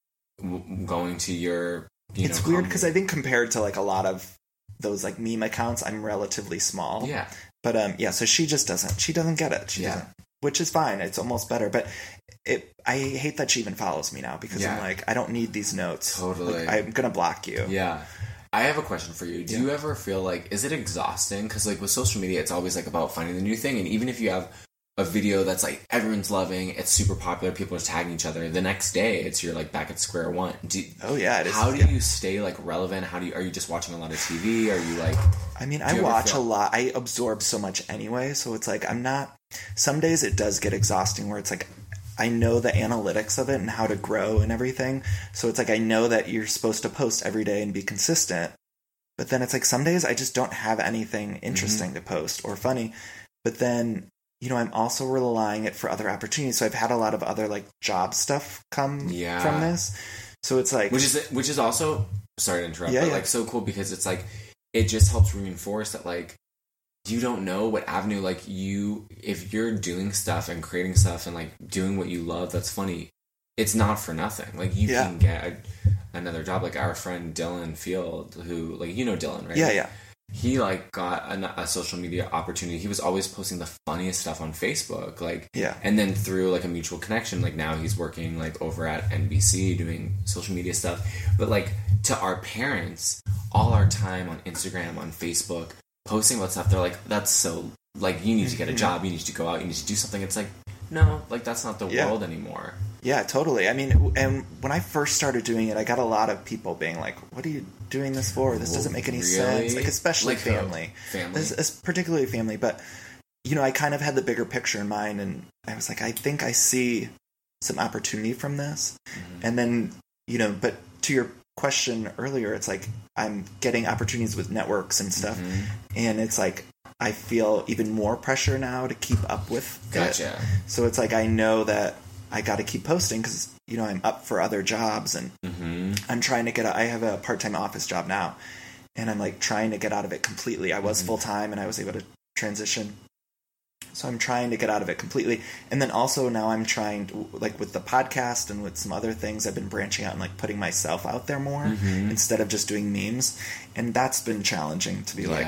going to your. It's weird because I think compared to like a lot of those like meme accounts, I'm relatively small. Yeah, but so she just doesn't. She doesn't get it. She doesn't, which is fine. It's almost better, but I hate that she even follows me now because I'm like, I don't need these notes. Totally, like, I'm gonna block you. Yeah. I have a question for you. Do you ever feel like, is it exhausting? Because like with social media, it's always like about finding the new thing. And even if you have a video that's like everyone's loving, it's super popular, people are tagging each other, the next day you're like back at square one. It is. How do you stay like relevant? Are you just watching a lot of TV? Are you like? I mean, I watch a lot. I absorb so much anyway, so it's like I'm not. Some days it does get exhausting where it's like I know the analytics of it and how to grow and everything. So it's like I know that you're supposed to post every day and be consistent. But then it's like some days I just don't have anything interesting to post or funny. But then, I'm also relying it for other opportunities. So I've had a lot of other like job stuff come from this. So it's like which is also, sorry to interrupt, but like so cool because it's like it just helps reinforce that like you don't know what avenue, like if you're doing stuff and creating stuff and like doing what you love that's funny, it's not for nothing. Like you can get another job. Like our friend Dylan Field, who like Dylan, right? Yeah. He like got a social media opportunity. He was always posting the funniest stuff on Facebook, like and then through like a mutual connection, like now he's working like over at NBC doing social media stuff. But like to our parents, all our time on Instagram, on Facebook, posting about stuff, they're like, that's so, like, you need to get a job, you need to go out, you need to do something. It's like, no, like, that's not the world anymore. Yeah, totally. I mean, and when I first started doing it, I got a lot of people being like, what are you doing this for? This doesn't make any sense. Like, especially like family. Particularly family. But, I kind of had the bigger picture in mind, and I was like, I think I see some opportunity from this. Mm-hmm. And then, but to your question earlier, it's like I'm getting opportunities with networks and stuff, and it's like I feel even more pressure now to keep up with it. So it's like I know that I got to keep posting because I'm up for other jobs, and I'm trying to I have a part-time office job now, and I'm like trying to get out of it completely. I was full-time and I was able to transition, so I'm trying to get out of it completely. And then also now I'm trying to, like with the podcast and with some other things, I've been branching out and like putting myself out there more instead of just doing memes. And that's been challenging to be like,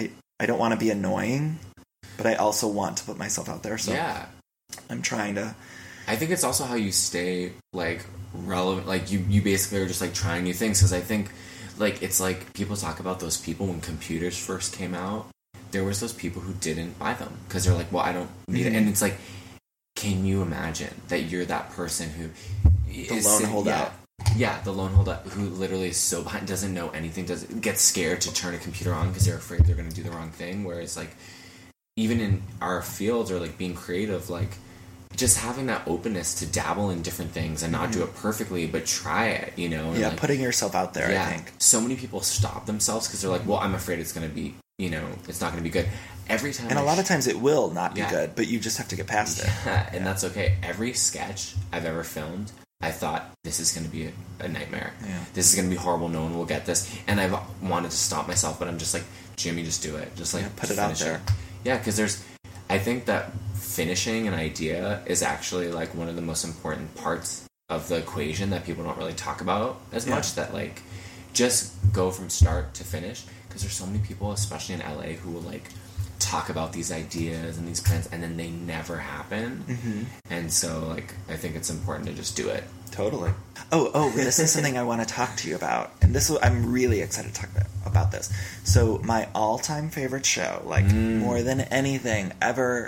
I don't want to be annoying, but I also want to put myself out there. So I'm trying to. I think it's also how you stay like relevant. Like you basically are just like trying new things. Cause I think like, it's like people talk about those people when computers first came out. There was those people who didn't buy them because they're like, well, I don't need it. And it's like, can you imagine that you're that person who the lone holdout? Yeah, the lone holdout who literally is so behind, doesn't know anything, gets scared to turn a computer on because they're afraid they're going to do the wrong thing. Whereas like, even in our fields or like being creative, like just having that openness to dabble in different things and not do it perfectly, but try it, And like, putting yourself out there. I think so many people stop themselves because they're like, well, I'm afraid it's going to be. It's not going to be good. Every time, and a lot of times it will not be good, but you just have to get past it. And that's okay. Every sketch I've ever filmed, I thought, this is going to be a nightmare. Yeah. This is going to be horrible. No one will get this. And I've wanted to stop myself, but I'm just like, Jimmy, just do it. Just like put it out there. Yeah, because I think that finishing an idea is actually like one of the most important parts of the equation that people don't really talk about as much. That like just go from start to finish. Because there's so many people, especially in LA, who will like talk about these ideas and these plans, and then they never happen. And so, like, I think it's important to just do it. Totally. Oh, this is something I want to talk to you about, and I'm really excited to talk about this. So, my all-time favorite show, like more than anything ever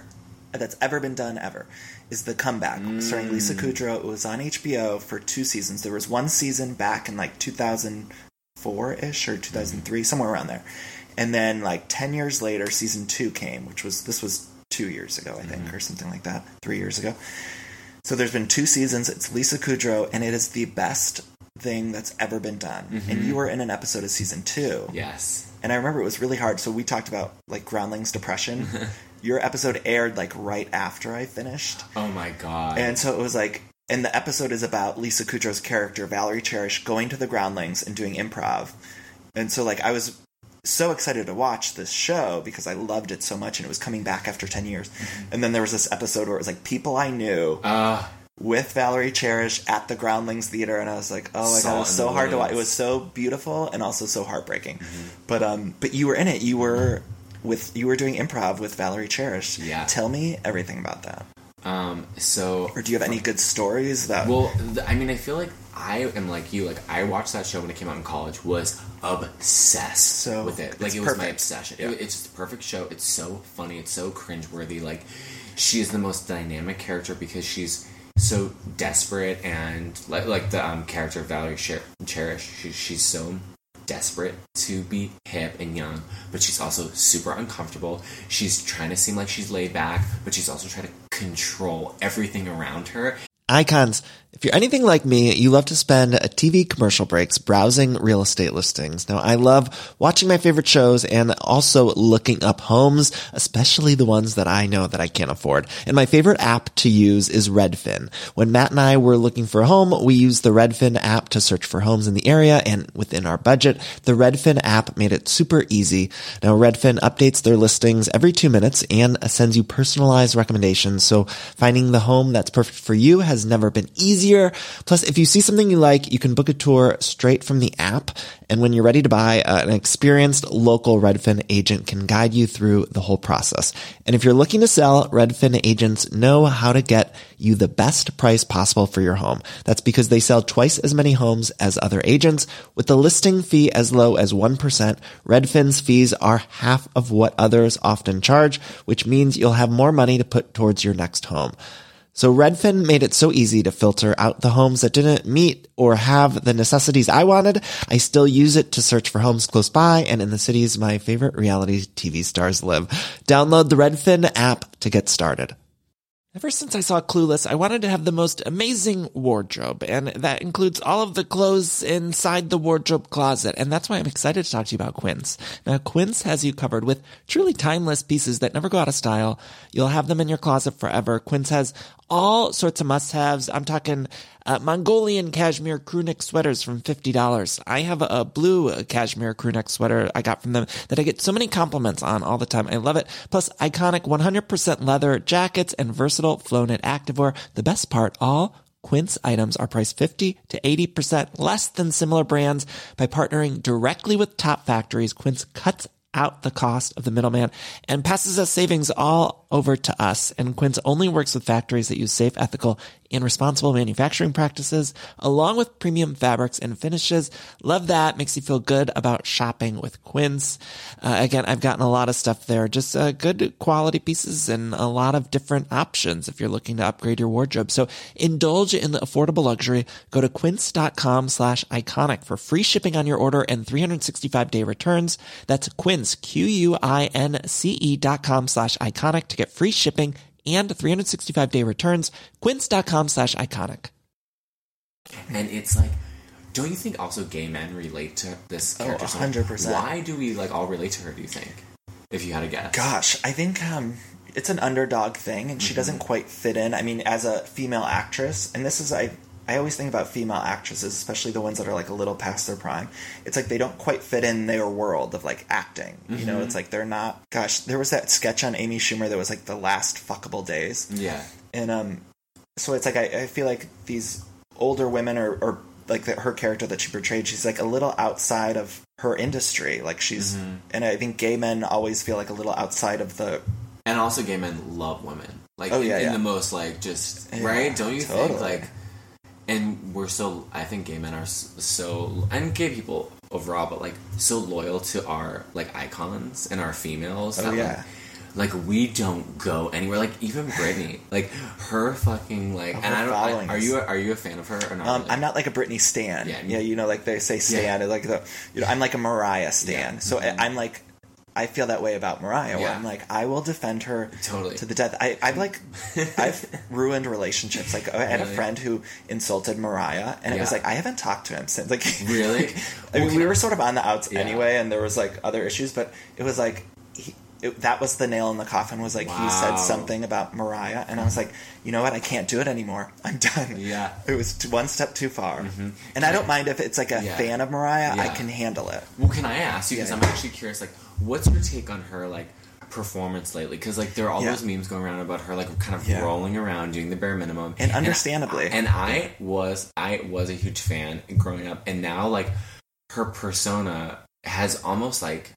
that's ever been done ever is The Comeback, starring Lisa Kudrow. It was on HBO for 2 seasons. There was one season back in like 2004-ish or 2003, somewhere around there. And then like 10 years later, season 2 came, this was 2 years ago, I think, or something like that, 3 years ago. So there's been 2 seasons. It's Lisa Kudrow, and it is the best thing that's ever been done. And you were in an episode of season 2. Yes. And I remember it was really hard. So we talked about like Groundlings depression. Your episode aired like right after I finished. Oh my God. And so it was like, and the episode is about Lisa Kudrow's character, Valerie Cherish, going to the Groundlings and doing improv. And so like I was so excited to watch this show because I loved it so much and it was coming back after 10 years. And then there was this episode where it was like people I knew with Valerie Cherish at the Groundlings Theater, and I was like, oh my God, it was so hard to watch. It was so beautiful and also so heartbreaking. But you were in it. You were doing improv with Valerie Cherish. Yeah. Tell me everything about that. Or do you have any good stories that... Well, I mean, I feel like I am like you. Like, I watched that show when it came out in college, was obsessed with it. Like, it was my obsession. Yeah. It's just a perfect show. It's so funny. It's so cringeworthy. Like, she is the most dynamic character because she's so desperate, and like the character of Valerie Cherish, she's so desperate to be hip and young, but she's also super uncomfortable. She's trying to seem like she's laid back, but she's also trying to control everything around her. Icons, if you're anything like me, you love to spend TV commercial breaks browsing real estate listings. Now, I love watching my favorite shows and also looking up homes, especially the ones that I know that I can't afford. And my favorite app to use is Redfin. When Matt and I were looking for a home, we used the Redfin app to search for homes in the area and within our budget. The Redfin app made it super easy. Now, Redfin updates their listings every 2 minutes and sends you personalized recommendations. So finding the home that's perfect for you has never been easier. Plus, if you see something you like, you can book a tour straight from the app. And when you're ready to buy, an experienced local Redfin agent can guide you through the whole process. And if you're looking to sell, Redfin agents know how to get you the best price possible for your home. That's because they sell twice as many homes as other agents. With the listing fee as low as 1%, Redfin's fees are half of what others often charge, which means you'll have more money to put towards your next home. So Redfin made it so easy to filter out the homes that didn't meet or have the necessities I wanted. I still use it to search for homes close by and in the cities my favorite reality TV stars live. Download the Redfin app to get started. Ever since I saw Clueless, I wanted to have the most amazing wardrobe, and that includes all of the clothes inside the wardrobe closet, and that's why I'm excited to talk to you about Quince. Now, Quince has you covered with truly timeless pieces that never go out of style. You'll have them in your closet forever. Quince has all sorts of must-haves. I'm talking Mongolian cashmere crewneck sweaters from $50. I have a blue cashmere crewneck sweater I got from them that I get so many compliments on all the time. I love it. Plus, iconic 100% leather jackets and versatile flow-knit activewear. The best part, all Quince items are priced 50 to 80% less than similar brands. By partnering directly with top factories, Quince cuts out the cost of the middleman and passes us savings all over to us. And Quince only works with factories that use safe, ethical, and responsible manufacturing practices, along with premium fabrics and finishes. Love that. Makes you feel good about shopping with Quince. Again, I've gotten a lot of stuff there, just good quality pieces and a lot of different options if you're looking to upgrade your wardrobe. So indulge in the affordable luxury. Go to quince.com/iconic for free shipping on your order and 365-day returns. That's Quince, QUINCE.com/iconic to get free shipping and 365-day returns. Quince.com/iconic. And it's like, don't you think also gay men relate to this character? 100%. Why do we all relate to her, do you think? If you had to guess. Gosh, I think it's an underdog thing, and she doesn't quite fit in. I mean, as a female actress, and this is, I always think about female actresses, especially the ones that are like a little past their prime. It's like they don't quite fit in their world of like acting. You know, it's like they're not. Gosh, there was that sketch on Amy Schumer that was like The Last Fuckable Days. Yeah. And so it's like I feel like these older women or like her character that she portrayed, she's like a little outside of her industry. Like she's, and I think gay men always feel like a little outside of the. And also, gay men love women. Like in the most like just right. Don't you think like. And we're so, I think gay men are so, and gay people overall, but like so loyal to our like icons and our females. Like, Like, we don't go anywhere. Like, even Britney, like her fucking like. And I don't. Are you a fan of her or not? Really? I'm not like a Britney stan. Yeah, you know, like they say stan. Like I'm like a Mariah stan. Yeah. So I'm like. I feel that way about Mariah, where I'm like, I will defend her to the death. I've ruined relationships. Like, I had a friend who insulted Mariah, and it was like, I haven't talked to him since. Like, really? I mean, we were sort of on the outs anyway, and there was like other issues, but it was like that was the nail in the coffin. Was like he said something about Mariah, and I was like, you know what? I can't do it anymore. I'm done. Yeah, it was one step too far. And I don't mind if it's like a fan of Mariah. I can handle it. Well, can I ask you? Because I'm actually curious. Like, what's your take on her like performance lately? Because like there are all those memes going around about her like kind of rolling around doing the bare minimum, and understandably. And I was a huge fan growing up, and now like her persona has almost like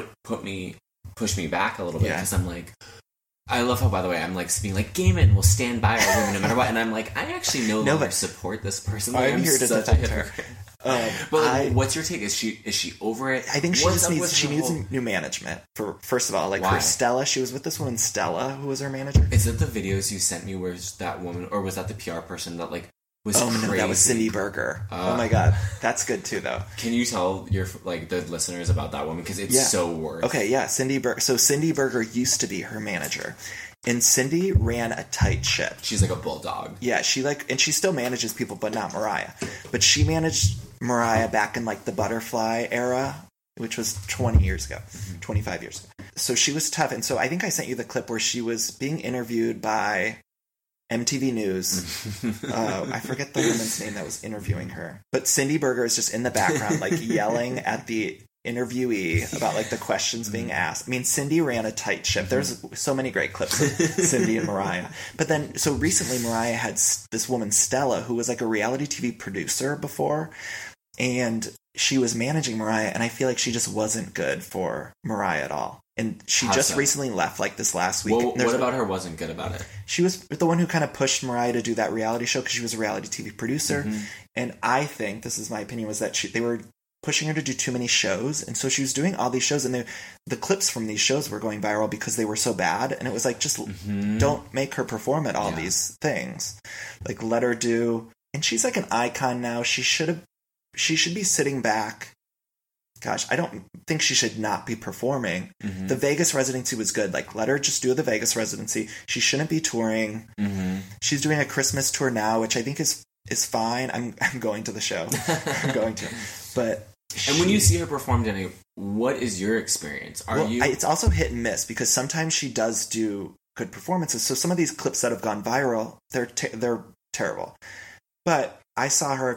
pushed me back a little bit because I'm like. I love how, by the way, I'm like being like, Gaiman will stand by our women no matter what, and I'm like, I actually no longer support this person. Like, I'm here to defend her. But like, what's your take? Is she over it? I think she needs new management. For first of all, like for Stella, she was with this woman Stella, who was her manager. Is it the videos you sent me? Where that woman, or was that the PR person that like was? Oh crazy? No, that was Cindy Berger. Oh my god, that's good too, though. Can you tell your like the listeners about that woman because it's so worth? Okay, yeah, Cindy Berger. So Cindy Berger used to be her manager. And Cindy ran a tight ship. She's like a bulldog. Yeah, and she still manages people, but not Mariah. But she managed Mariah back in like the Butterfly era, which was 20 years ago, 25 years ago. So she was tough. And so I think I sent you the clip where she was being interviewed by MTV News. I forget the woman's name that was interviewing her. But Cindy Berger is just in the background, like yelling at the interviewee about like the questions being asked. I mean, Cindy ran a tight ship. There's so many great clips of Cindy and Mariah. But then, so recently Mariah had this woman Stella, who was like a reality TV producer before, and she was managing Mariah, and I feel like she just wasn't good for Mariah at all. And she recently left like this last week. Well, what about her wasn't good about it? She was the one who kind of pushed Mariah to do that reality show because she was a reality TV producer. And I think, this is my opinion, was that they were pushing her to do too many shows, and so she was doing all these shows, and the clips from these shows were going viral because they were so bad, and it was like, just don't make her perform at all these things. Like, let her do, and she's like an icon now. She should be sitting back. Gosh, I don't think she should not be performing. The Vegas residency was good. Like, let her just do the Vegas residency. She shouldn't be touring. She's doing a Christmas tour now, which I think is fine. I'm going to the show. I'm going to. But and when you see her perform, Jenny, what is your experience? It's also hit and miss because sometimes she does do good performances. So some of these clips that have gone viral, they're terrible. But I saw her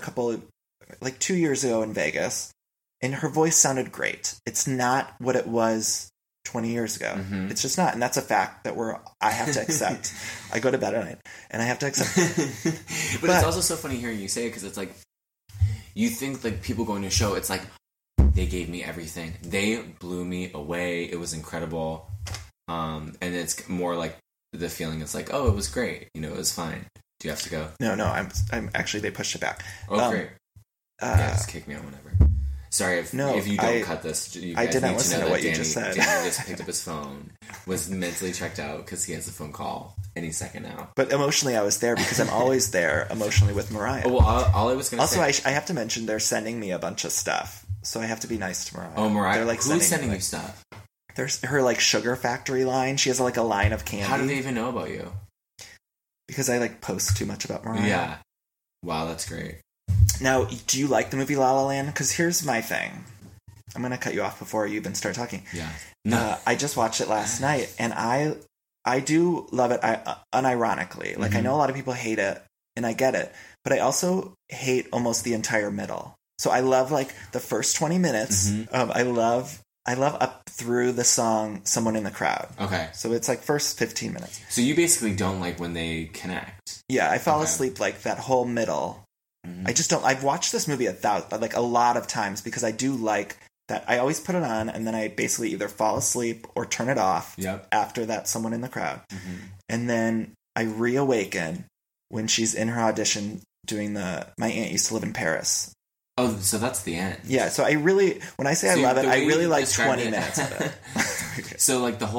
like 2 years ago in Vegas, and her voice sounded great. It's not what it was 20 years ago. It's just not, and that's a fact that I have to accept. I go to bed at night, and I have to accept it. But it's also so funny hearing you say it because it's like, you think like people going to a show, it's like, they gave me everything. They blew me away. It was incredible. And it's more like the feeling is like, oh, it was great. You know, it was fine. Do you have to go? No, I'm actually, they pushed it back. Oh, great. Just kick me out whenever. Sorry if you don't cut this. You guys I didn't listen to what you just said. Danny just picked up his phone, was mentally checked out because he has a phone call any second now. But emotionally, I was there because I'm always there emotionally with Mariah. Oh, well, all I was going to say... Also, I have to mention they're sending me a bunch of stuff, so I have to be nice to Mariah. Oh, Mariah? They're, like, who's sending you stuff? There's her, like, Sugar Factory line. She has, like, a line of candy. How do they even know about you? Because I, like, post too much about Mariah. Yeah. Wow, that's great. Now, do you like the movie La La Land? Because here's my thing. I'm going to cut you off before you even start talking. Yeah. No. I just watched it last night, and I do love it unironically. Like, I know a lot of people hate it, and I get it. But I also hate almost the entire middle. So I love, like, the first 20 minutes. I love up through the song Someone in the Crowd. Okay. So it's, like, first 15 minutes. So you basically don't like when they connect. Yeah, I fall asleep, like, that whole middle. I just don't... I've watched this movie a lot of times because I do like... that I always put it on, and then I basically either fall asleep or turn it off after that Someone in the Crowd. And then I reawaken when she's in her audition doing my aunt used to live in Paris. Oh, so that's the end. Yeah, so when I say I love it, I really like 20 minutes of it. So like her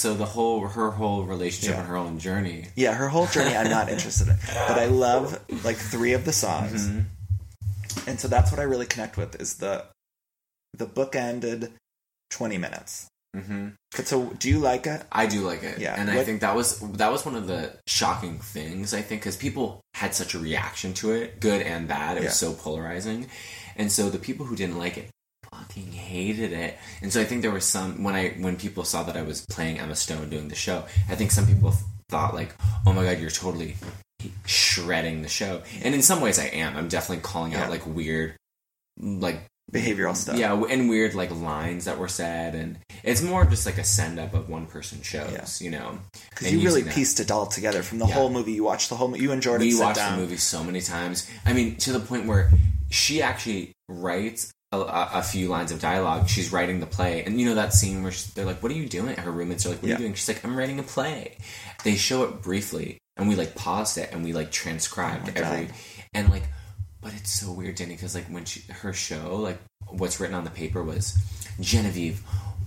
whole relationship and her own journey. Yeah, her whole journey I'm not interested in. But I love like 3 of the songs. Mm-hmm. And so that's what I really connect with is the bookended 20 minutes. Mm-hmm. But so do you like it? I do like it. Yeah. And I think that was one of the shocking things, I think, because people had such a reaction to it, good and bad. It was so polarizing. And so the people who didn't like it fucking hated it. And so I think there was some, when people saw that I was playing Emma Stone doing the show, I think some people thought like, oh my God, you're totally shredding the show. And in some ways I am. I'm definitely calling out like weird, like behavioral stuff. Yeah, and weird like lines that were said, and it's more just like a send up of one person shows, you know. Because you really pieced it all together from the whole movie. You watched the whole movie. You enjoyed it. We watched the movie so many times. I mean, to the point where she actually writes a few lines of dialogue. She's writing the play, and you know that scene where they're like, "What are you doing?" Her roommates are like, "What are you doing?" She's like, "I'm writing a play." They show it briefly, and we like paused it, and we like transcribed and like. But it's so weird, Danny, because like when her show, like what's written on the paper was Genevieve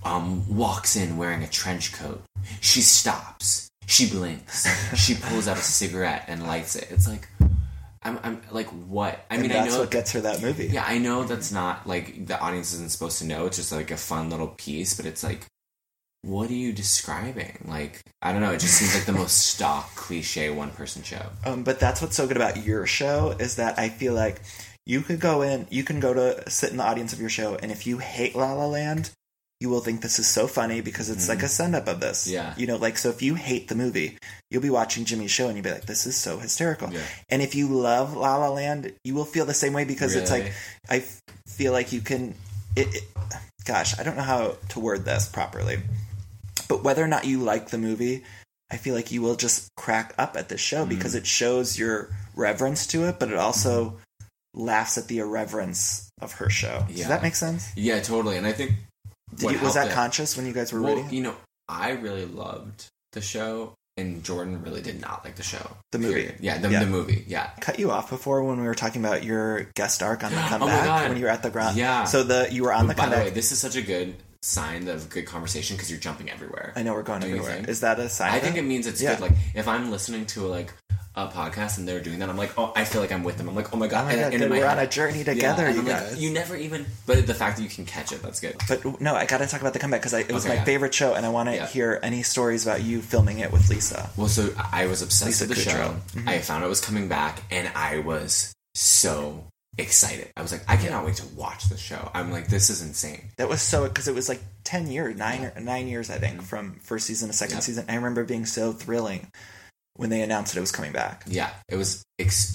walks in wearing a trench coat. She stops. She blinks. She pulls out a cigarette and lights it. It's like I'm like, what? I mean, that's I know what gets her that movie. Yeah, I know that's not like the audience isn't supposed to know. It's just like a fun little piece, but it's like, what are you describing? Like, I don't know. It just seems like the most stock, cliche one-person show. But that's what's so good about your show is that I feel like you can go to sit in the audience of your show, and if you hate La La Land, you will think this is so funny because it's like a send-up of this. Yeah. You know, like, so if you hate the movie, you'll be watching Jimmy's show and you'll be like, this is so hysterical. Yeah. And if you love La La Land, you will feel the same way because it's like, I feel like you can... gosh, I don't know how to word this properly. But whether or not you like the movie, I feel like you will just crack up at this show because it shows your reverence to it, but it also laughs at the irreverence of her show. Yeah. Does that make sense? Yeah, totally. And I think... was that conscious when you guys were reading it? You know, I really loved the show, and Jordan really did not like the show. The movie. Period. Yeah, the movie, yeah. I cut you off before when we were talking about your guest arc on the comeback. Oh my God. When you were at the ground. Yeah. So you were on the By comeback. the way, this is such a good sign of good conversation because you're jumping everywhere. I know, we're going Do you everywhere. think? Is that a sign? I think it means it's good. Like, if I'm listening to a podcast and they're doing that, I'm like, oh, I feel like I'm with them. I'm like, oh my God. And in my we're head, on a journey together, you guys. Like, you never even... But the fact that you can catch it, that's good. But no, I got to talk about the comeback because it was my yeah. favorite show, and I want to hear any stories about you filming it with Lisa. Well, so I was obsessed with the Kudrow. show. Mm-hmm. I found out it was coming back, and I was so excited. I was like, I cannot wait to watch the show. I'm like, this is insane. That was so... Because it was like 10 years, 9 years, I think, from first season to second season. I remember being so thrilling when they announced that it was coming back. Yeah, it was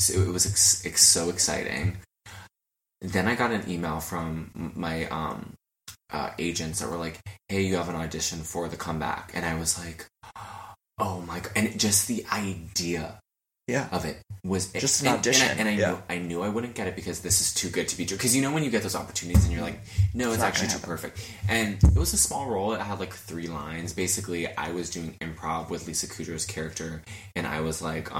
so exciting. Then I got an email from my agents that were like, hey, you have an audition for the comeback. And I was like, oh my God. And just the idea of it was... Just an audition. And I knew I wouldn't get it because this is too good to be true. Because you know when you get those opportunities and you're like, no, it's actually too perfect. And it was a small role. It had like 3 lines. Basically, I was doing improv with Lisa Kudrow's character. And I was like,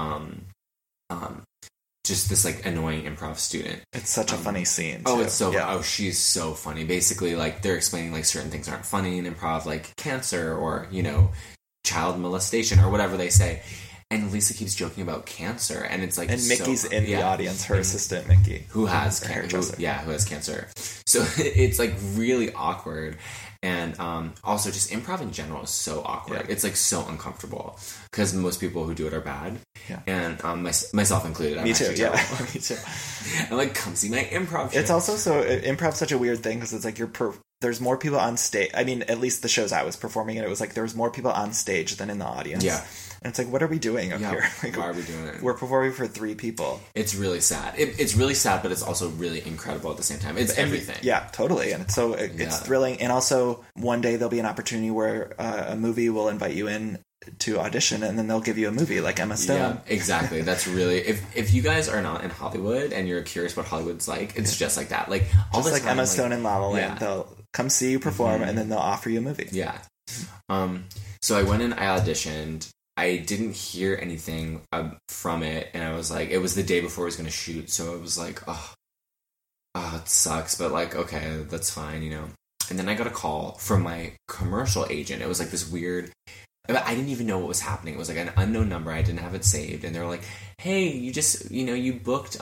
just this like annoying improv student. It's such a funny scene, too. Oh, it's so... Yeah. Oh, she's so funny. Basically, like, they're explaining like certain things aren't funny in improv, like cancer or, you know, child molestation or whatever they say. And Lisa keeps joking about cancer, and it's like, and Mickey's in the audience, her assistant Mickey, who has cancer. Who has cancer. So it's like really awkward, and also just improv in general is so awkward. It's like so uncomfortable because most people who do it are bad, and myself included. Me too. Yeah, me too. I'm like, come see my improv show. It's also improv's such a weird thing because it's like there's more people on stage. I mean, at least the shows I was performing in, it was like there was more people on stage than in the audience. Yeah. And it's like, what are we doing up here? Like, why are we doing it? We're performing for 3 people. It's really sad. It's really sad, but it's also really incredible at the same time. It's everything. Yeah, totally. And it's thrilling. And also, one day there'll be an opportunity where a movie will invite you in to audition, and then they'll give you a movie like Emma Stone. Yeah, exactly. That's really... If you guys are not in Hollywood and you're curious what Hollywood's like, it's just like that. Like all just the like time, Emma Stone in La La Land. They'll come see you perform, and then they'll offer you a movie. Yeah. So I went in, I auditioned. I didn't hear anything from it, and I was like, it was the day before I was going to shoot, so I was like, oh, oh, it sucks, but like, okay, that's fine, you know. And then I got a call from my commercial agent. It was like this weird, I didn't even know what was happening. It was like an unknown number. I didn't have it saved. And they were like, hey, you just, you know, you booked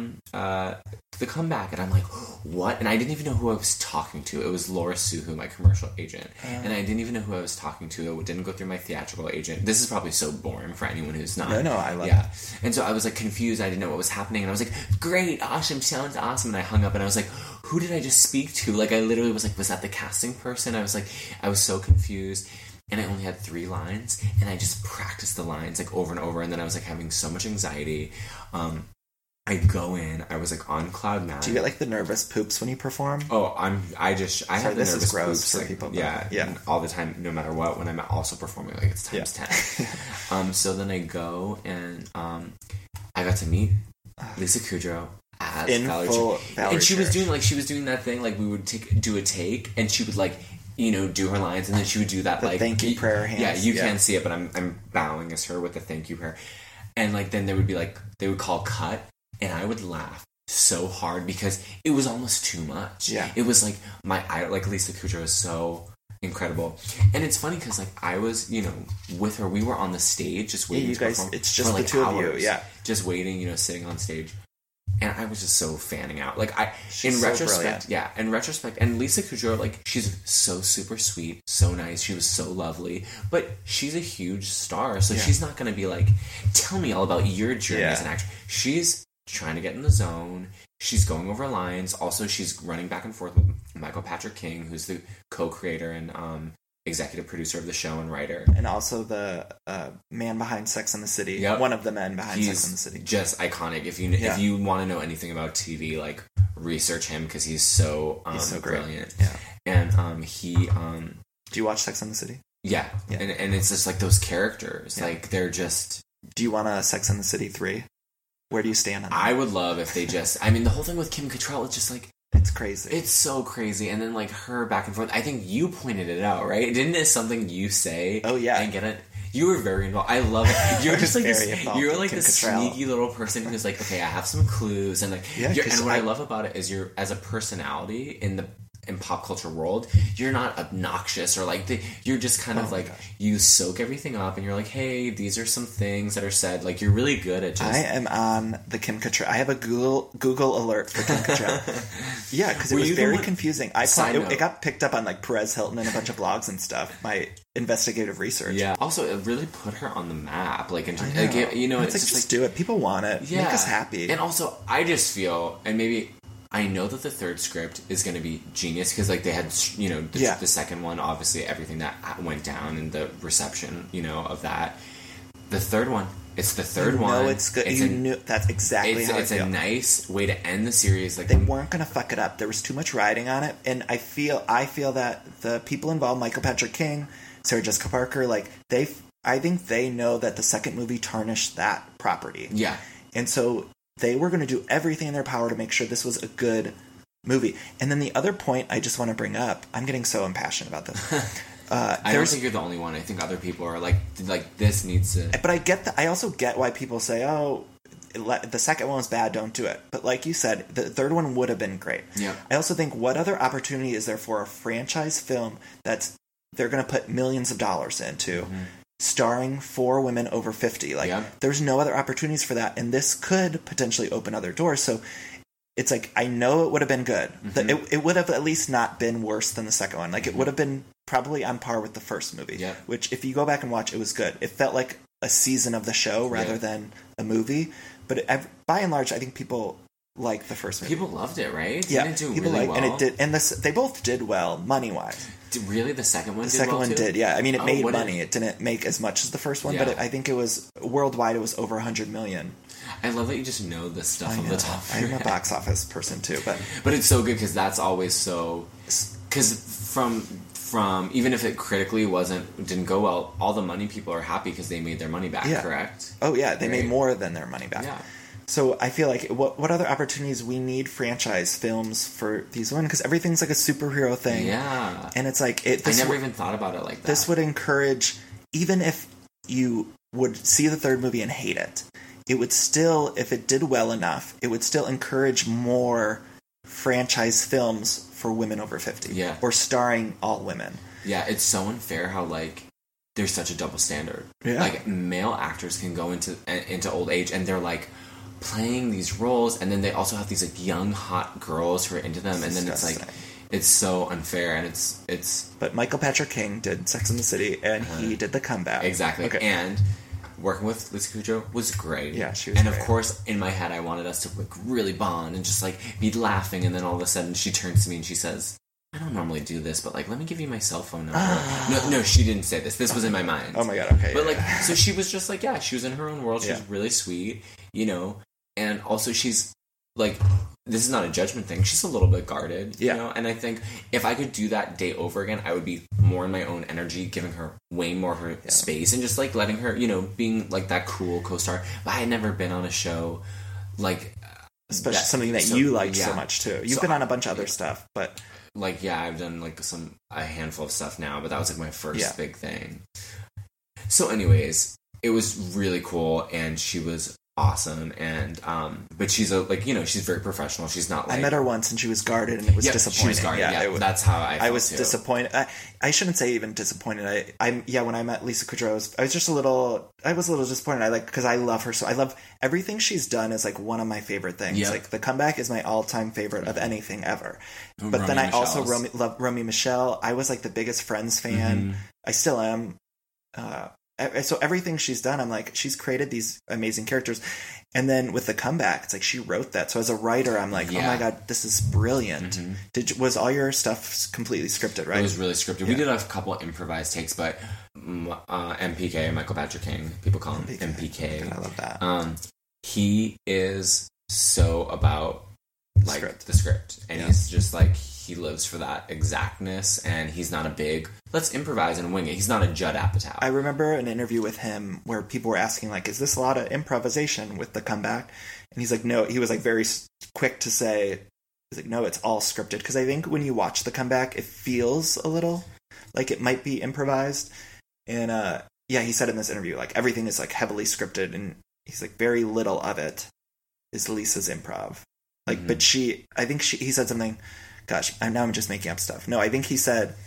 the comeback. And I'm like, what? And I didn't even know who I was talking to. It was Laura Suhu, my commercial agent. And I didn't even know who I was talking to. It didn't go through my theatrical agent. This is probably so boring for anyone who's not. No, I love it. And so I was like confused. I didn't know what was happening. And I was like, great, awesome, sounds awesome. And I hung up and I was like, who did I just speak to? Like, I literally was like, was that the casting person? I was like, I was so confused. And I only had 3 lines, and I just practiced the lines like over and over. And then I was like having so much anxiety. I go in, I was like on cloud 9. Do you get like the nervous poops when you perform? Oh, I have the this nervous is gross poops for like, people. Yeah, all the time, no matter what. When I'm also performing, like it's times 10. So then I go and I got to meet Lisa Kudrow as Valerie Cherry. And she was doing that thing like we would do a take, and she would like, you know, do her lines, and then she would do that, like, thank you prayer hands. Yeah, you can't see it, but I'm bowing as her with the thank you prayer. And, like, then there would be, like, they would call cut, and I would laugh so hard because it was almost too much. Yeah. It was, like, like, Lisa Kudrow is so incredible. And it's funny because, like, I was, you know, with her, we were on the stage just waiting to perform. It's just for, like, the two hours, of you, just waiting, you know, sitting on stage. And I was just so fanning out. Like, She's in so retrospect, brilliant. in retrospect, and Lisa Kudrow, like, she's so super sweet, so nice, she was so lovely, but she's a huge star, so she's not going to be like, tell me all about your journey as an actor. She's trying to get in the zone, she's going over lines, also she's running back and forth with Michael Patrick King, who's the co-creator and executive producer of the show and writer. And also the man behind Sex and the City. Yep. One of the men behind He's Sex and the City. Just iconic. If you want to know anything about TV, like, research him because he's so brilliant. Yeah. And he do you watch Sex and the City? Yeah. And it's just like those characters, like, they're just. Do you want a Sex and the City 3? Where do you stand on that? I would love if they just. I mean, the whole thing with Kim Cattrall, it's just like. It's crazy. It's so crazy. And then, like, her back and forth. I think you pointed it out, right? Didn't it something you say? Oh, yeah. And get it? You were very involved. I love it. You're just like you're like this Cattrall. sneaky little person who's like, okay, I have some clues, and like, and what I love about it is you're, as a personality in pop culture world, you're not obnoxious or like you're just kind of like you soak everything up, and you're like, hey, these are some things that are said. Like, you're really good at just. I am on the Kim Cattrall. I have a Google alert for Kim Cattrall. Yeah, because it was very confusing. It got picked up on like Perez Hilton and a bunch of blogs and stuff. My investigative research. Yeah. Also, it really put her on the map. Like, it's just do it. People want it. Yeah. Make us happy. And also, I just feel, and maybe. I know that the third script is going to be genius because, like, they had, you know, the second one, obviously everything that went down and the reception, you know, of that. The third one, it's the third one. No, it's good. That's exactly how it's I feel. It's a nice way to end the series. Like, they weren't going to fuck it up. There was too much riding on it, and I feel that the people involved, Michael Patrick King, Sarah Jessica Parker, like, I think they know that the second movie tarnished that property. Yeah. And so they were going to do everything in their power to make sure this was a good movie. And then the other point I just want to bring up, I'm getting so impassioned about this. I don't think you're the only one. I think other people are like this needs to. But I get that. I also get why people say, "Oh, the second one was bad. Don't do it." But like you said, the third one would have been great. Yeah. I also think, what other opportunity is there for a franchise film they're going to put millions of dollars into? Mm-hmm. Starring 4 women over 50. Like, there's no other opportunities for that, and this could potentially open other doors. So it's like, I know it would have been good. Mm-hmm. It would have at least not been worse than the second one. Like, it would have been probably on par with the first movie, which, if you go back and watch, it was good. It felt like a season of the show rather than a movie. But by and large, I think people like the first movie. People loved it, right? Yeah, Didn't it do people really well? And it did, and they both did well money-wise. Really? The second one did The second well one too? did, yeah. I mean, it made money. It didn't make as much as the first one, but I think it was, worldwide, it was over 100 million. I love that you just know this stuff off the top of your I'm a box office person, too. But it's so good because that's always so... Because from even if it critically didn't go well, all the money people are happy because they made their money back, correct? Oh, yeah. They made more than their money back. Yeah. So I feel like, what other opportunities we need franchise films for these women? Because everything's like a superhero thing. Yeah. And it's like... I never even thought about it like that. This would encourage... Even if you would see the third movie and hate it, it would still, if it did well enough, it would still encourage more franchise films for women over 50. Yeah. Or starring all women. Yeah, it's so unfair how, like, there's such a double standard. Yeah. Like, male actors can go into old age and they're, like, playing these roles, and then they also have these, like, young, hot girls who are into them, and then it's, like, it's so unfair, and it's... But Michael Patrick King did Sex and the City, and he did The Comeback. Exactly. Okay. And working with Lisa Kudrow was great. Yeah, she was And, great. of course, in my head, I wanted us to, like, really bond and just, like, be laughing, and then all of a sudden she turns to me and she says... I don't normally do this, but, like, let me give you my cell phone number. No, she didn't say this. This was in my mind. Oh, my God, okay. But, like, so she was just, like, yeah, she was in her own world. She was Yeah. really sweet, you know? And also she's, like, this is not a judgment thing. She's a little bit guarded, you know? And I think if I could do that date over again, I would be more in my own energy, giving her way more her space and just, like, letting her, you know, being, like, that cool co-star. But I had never been on a show, like... Especially something that you liked so much, too. You've been on a bunch of other stuff, but... Like, yeah, I've done, like, a handful of stuff now, but that was, like, my first big thing. So, anyways, it was really cool, and she was awesome, and, but she's, like, you know, she's very professional. She's not, like... I met her once, and she was guarded, and it was disappointing. She was guarded, that's how I felt, I was disappointed. I shouldn't say even disappointed. When I met Lisa Kudrow, I was a little disappointed. Because I love her so. I love everything she's done is, like, one of my favorite things. Yep. Like, The Comeback is my all-time favorite of anything ever. But then I also love Romy Michelle. I was, like, the biggest Friends fan. I still am. So everything she's done, I'm like, she's created these amazing characters. And then with The Comeback, it's like she wrote that. So as a writer, I'm like, oh my God, this is brilliant. Was all your stuff completely scripted, right? It was really scripted. Yeah. We did a couple improvised takes, but MPK, Michael Patrick King, people call him MPK. I love that. He is so about, like, the script. And he's just like, he lives for that exactness, and he's not a big, let's improvise and wing it. He's not a Judd Apatow. I remember an interview with him where people were asking, like, is this a lot of improvisation with The Comeback? And he's like, no. He was, like, very quick to say, he's like, no, it's all scripted. Because I think when you watch The Comeback, it feels a little like it might be improvised. And, he said in this interview, like, everything is, like, heavily scripted, and he's like, very little of it is Lisa's improv. Like, but he said something... Gosh, now I'm just making up stuff. No, I think he said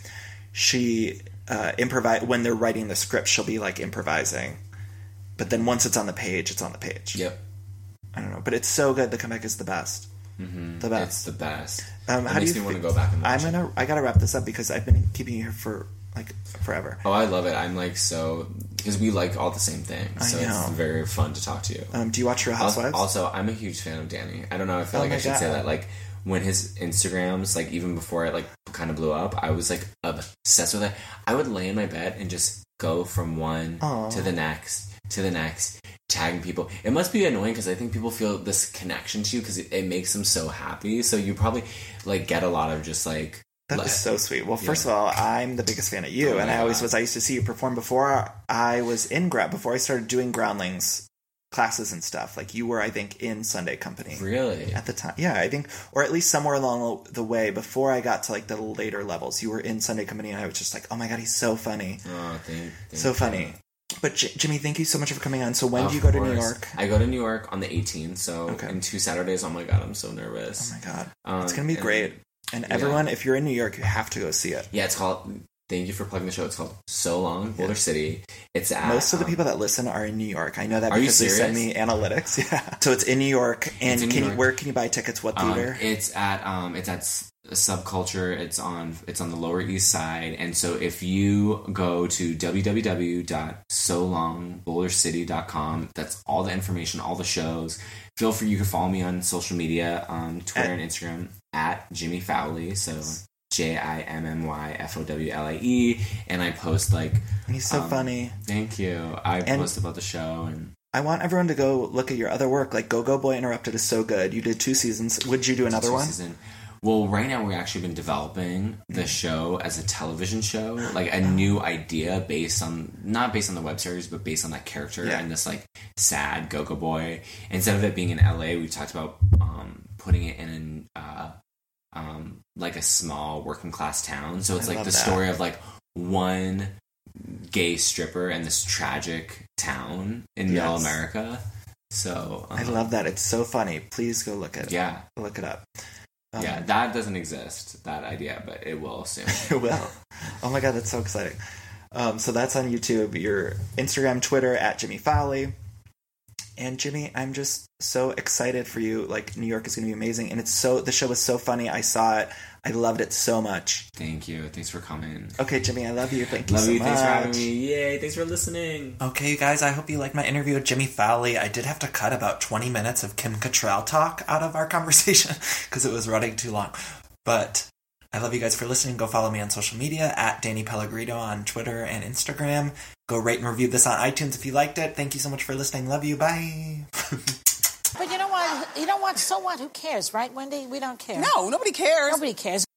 she improvise when they're writing the script. She'll be, like, improvising, but then once it's on the page, it's on the page. Yep. I don't know, but it's so good. The Comeback is the best. The best. It's the best. How it makes me want to go back and watch it. I gotta wrap this up because I've been keeping you here for, like, forever. Oh, I love it. I'm, like, so... Because we like all the same things. So it's very fun to talk to you. Do you watch Real Housewives? Also, I'm a huge fan of Danny. I don't know. I feel like I should say that. Like, when his Instagrams, like, even before it, like, kind of blew up, I was, like, obsessed with it. I would lay in my bed and just go from one to the next, tagging people. It must be annoying because I think people feel this connection to you because it makes them so happy. So you probably, like, get a lot of just, like... That is so sweet. Well, first of all, I'm the biggest fan of you, and I always was. I used to see you perform before I was before I started doing Groundlings classes and stuff. Like, you were, I think, in Sunday Company. Really? At the time. Yeah, I think, or at least somewhere along the way before I got to, like, the later levels. You were in Sunday Company, and I was just like, oh my God, he's so funny. Oh, thank so funny. But Jimmy, thank you so much for coming on. So when do you go to New York? I go to New York on the 18th, so in 2 Saturdays. Oh my God, I'm so nervous. Oh my God. It's going to be great. And everyone, if you're in New York, you have to go see it. Yeah, it's called... Thank you for plugging the show. It's called So Long, Boulder City. It's at... Most of the people that listen are in New York. I know that because they send me analytics. Yeah. So it's in New York. And where can you buy tickets? What theater? It's at Subculture. It's on the Lower East Side. And so if you go to www.solongbouldercity.com, that's all the information, all the shows. Feel free, you can follow me on social media, Twitter and Instagram at Jimmy Fowlie. So JIMMYFOWLIE, and I post, like... And he's so funny. Thank you. I post about the show, and... I want everyone to go look at your other work. Like, Go Go Boy Interrupted is so good. You did 2 seasons. Would you do another one? Well, right now we've actually been developing the show as a television show, like a new idea not based on the web series, but based on that character and this, like, sad Go-Go Boy. Instead of it being in LA, we talked about putting it in like a small working class town. So it's like the story of, like, one gay stripper in this tragic town in middle America. So I love that. It's so funny. Please go look it. Yeah, look it up. Yeah, that doesn't exist, that idea, but it will soon. It will. Oh my god, that's so exciting. So that's on YouTube, your Instagram, Twitter, at Jimmy Fowley. And Jimmy, I'm just so excited for you. Like, New York is going to be amazing. And the show was so funny. I saw it. I loved it so much. Thank you. Thanks for coming. Okay, Jimmy, I love you. Thank you so much. Love you. Thanks for having me. Yay. Thanks for listening. Okay, you guys, I hope you liked my interview with Jimmy Fowley. I did have to cut about 20 minutes of Kim Cattrall talk out of our conversation because it was running too long. But I love you guys for listening. Go follow me on social media at Danny Pellegrino on Twitter and Instagram. Go rate and review this on iTunes if you liked it. Thank you so much for listening. Love you. Bye. But you know what? So what? Who cares, right, Wendy? We don't care. No, nobody cares. Nobody cares.